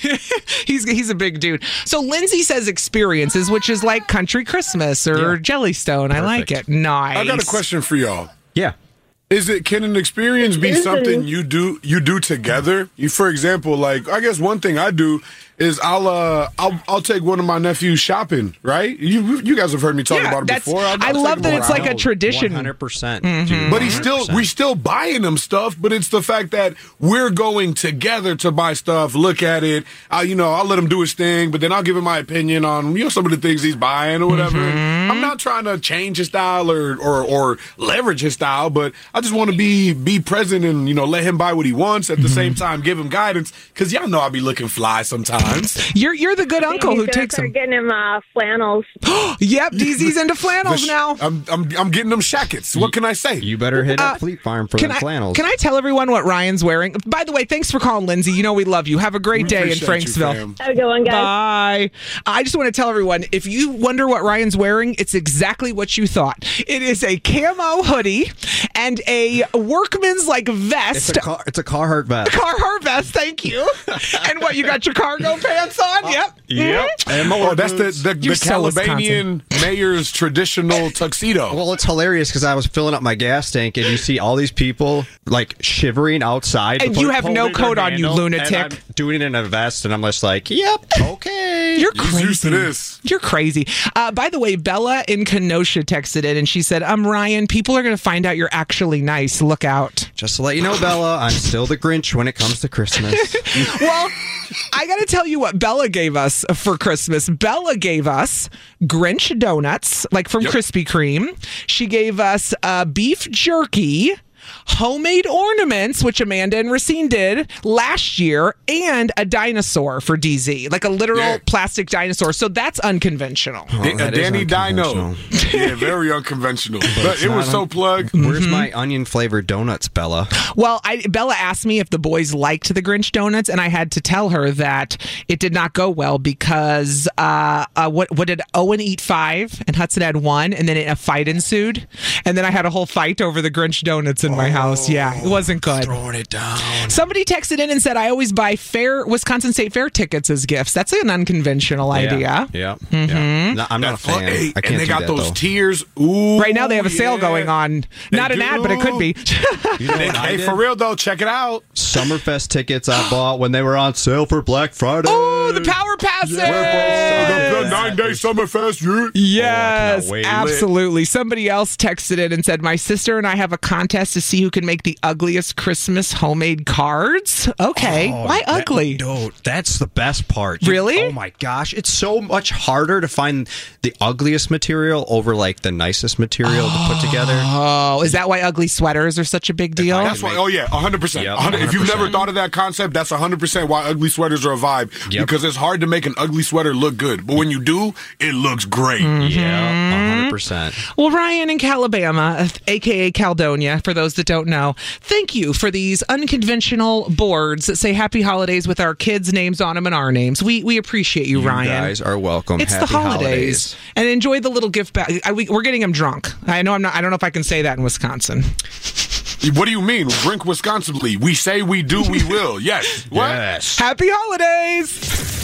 S4: He's he's a big dude. So Lindsay says experiences, which is like country Christmas or
S17: Yeah.
S4: Jellystone. I like it. Nice.
S5: I got a question for y'all.
S17: Yeah.
S5: Is it can an experience be
S18: Listen.
S5: something you do you do together? You, for example, like I guess one thing I do is I'll uh I'll I'll take one of my nephews shopping. Right? You you guys have heard me talk
S4: Yeah,
S5: about it
S4: that's-
S5: before. I'll,
S4: I
S5: I'll
S4: love
S5: take
S4: that
S5: him
S4: it's like a
S5: around.
S4: tradition.
S17: one hundred percent.
S4: Mhm.
S5: But he's still we still buying them stuff, but it's the fact that we're going together to buy stuff, look at it. I you know, I'll let him do his thing, but then I'll give him my opinion on you know some of the things he's buying or whatever.
S4: Mm-hmm.
S5: I'm not trying to change his style or or, or leverage his style, but I just want to be be present and you know let him buy what he wants at the
S4: Mm-hmm.
S5: same time give him guidance because y'all know I be looking fly sometimes.
S4: You're you're the good uncle
S18: He's
S4: who
S18: gonna
S4: takes
S18: start
S4: him.
S18: getting him uh, flannels.
S4: Yep, D Z's into flannels
S5: The sh-
S4: now.
S5: I'm I'm I'm getting them shackets. What can I say?
S17: You better hit up
S4: Uh,
S17: Fleet Farm for
S4: Can
S17: the
S4: I,
S17: flannels.
S4: can I tell everyone what Ryan's wearing? By the way, thanks for calling, Lindsay. You know we love you. Have a great
S5: We
S4: day in
S5: appreciate you,
S4: Franksville.
S5: fam.
S18: Have a good one, guys.
S4: Bye. I just want to tell everyone, if you wonder what Ryan's wearing, it's exactly what you thought. It is a camo hoodie and a workman's like vest.
S17: It's a car. It's a Carhartt vest.
S4: Carhartt vest, thank you. And what, you got your cargo pants on? Yep.
S17: Yep. And my
S5: Oh, that's the
S17: boots.
S5: the,
S4: You're
S5: the
S4: so
S5: Calabanian mayor's traditional tuxedo.
S17: Well, it's hilarious because I was filling up my gas tank and you see all these people like shivering outside.
S4: And
S17: before
S4: you have no
S17: holding their
S4: coat on, you
S17: handle,
S4: lunatic.
S17: and I'm doing it in a vest, and I'm just like, yep, okay.
S4: You're
S5: He's
S4: crazy.
S5: used to this.
S4: You're crazy. Uh, by the way, Bella in Kenosha texted in and she said, I'm Ryan. People are going to find out you're actually nice. Look out.
S17: Just to let you know, Bella, I'm still the Grinch when it comes to Christmas.
S4: Well, I got to tell you what Bella gave us for Christmas. Bella gave us Grinch donuts, like from
S5: Yep.
S4: Krispy Kreme. She gave us uh, beef jerky, homemade ornaments, which Amanda and Racine did last year, and a dinosaur for D Z, like a literal
S5: Yeah.
S4: plastic dinosaur. So that's unconventional.
S5: Da-
S17: that
S5: a
S17: is
S5: Danny Dino.
S17: unconventional.
S5: Yeah, very unconventional. But
S17: it's
S5: it was
S17: not
S5: so
S17: un-
S5: plugged.
S17: Where's my onion flavored donuts, Bella?
S4: Well, I, Bella asked me if the boys liked the Grinch donuts, and I had to tell her that it did not go well because uh, uh, what what did Owen eat five and Hudson had one, and then a fight ensued, and then I had a whole fight over the Grinch donuts in my house. Yeah, it wasn't good.
S17: Throwing it down.
S4: Somebody texted in and said I always buy fair Wisconsin State Fair tickets as gifts. That's an unconventional idea.
S17: Yeah. yeah. No, I'm not a fan.
S5: Hey,
S17: I can't
S5: and they
S17: do
S5: got
S17: that,
S5: those
S17: though.
S5: tiers. Ooh,
S4: Right now they have a sale
S5: yeah.
S4: going on.
S5: They
S4: Not an ad, but it could be.
S17: You know
S5: They-
S17: what I
S5: hey,
S17: did?
S5: for real though, check it out.
S17: Summerfest tickets I bought when they were on sale for Black Friday.
S4: Oh, the Power Passes!
S5: The, the nine day Summerfest. Yeah.
S4: Yes,
S17: wait.
S4: absolutely. Somebody else texted in and said, my sister and I have a contest to see who can make the ugliest Christmas homemade cards. Okay.
S17: Oh,
S4: Why
S17: that-
S4: ugly?
S17: No, that's the best part. You-
S4: Really?
S17: Oh my gosh. It's so much harder to find the ugliest material over like the nicest material to put together.
S4: Oh, is that why ugly sweaters are such a big deal?
S5: That's why. Oh yeah, one hundred percent.
S17: Yep,
S5: one hundred If you've never
S17: one hundred percent.
S5: thought of that concept, that's one hundred percent why ugly sweaters are a vibe.
S17: Yep.
S5: Because it's hard to make an ugly sweater look good, but when you do, it looks great.
S17: Yeah, one hundred percent.
S4: Well, Ryan in Calabama, a k a. Caledonia, for those that don't know, thank you for these unconventional boards that say Happy Holidays with our kids' names on them and our names. We we appreciate you,
S17: You
S4: Ryan.
S17: guys are welcome.
S4: It's
S17: Happy
S4: the holidays. And enjoy the little gift bag. I, we, we're getting them drunk. I know I'm not. I don't know if I can say that in Wisconsin.
S5: What do you mean? Drink Wisconsinly. We say we do, we will. Yes. What?
S17: Yes.
S4: Happy holidays.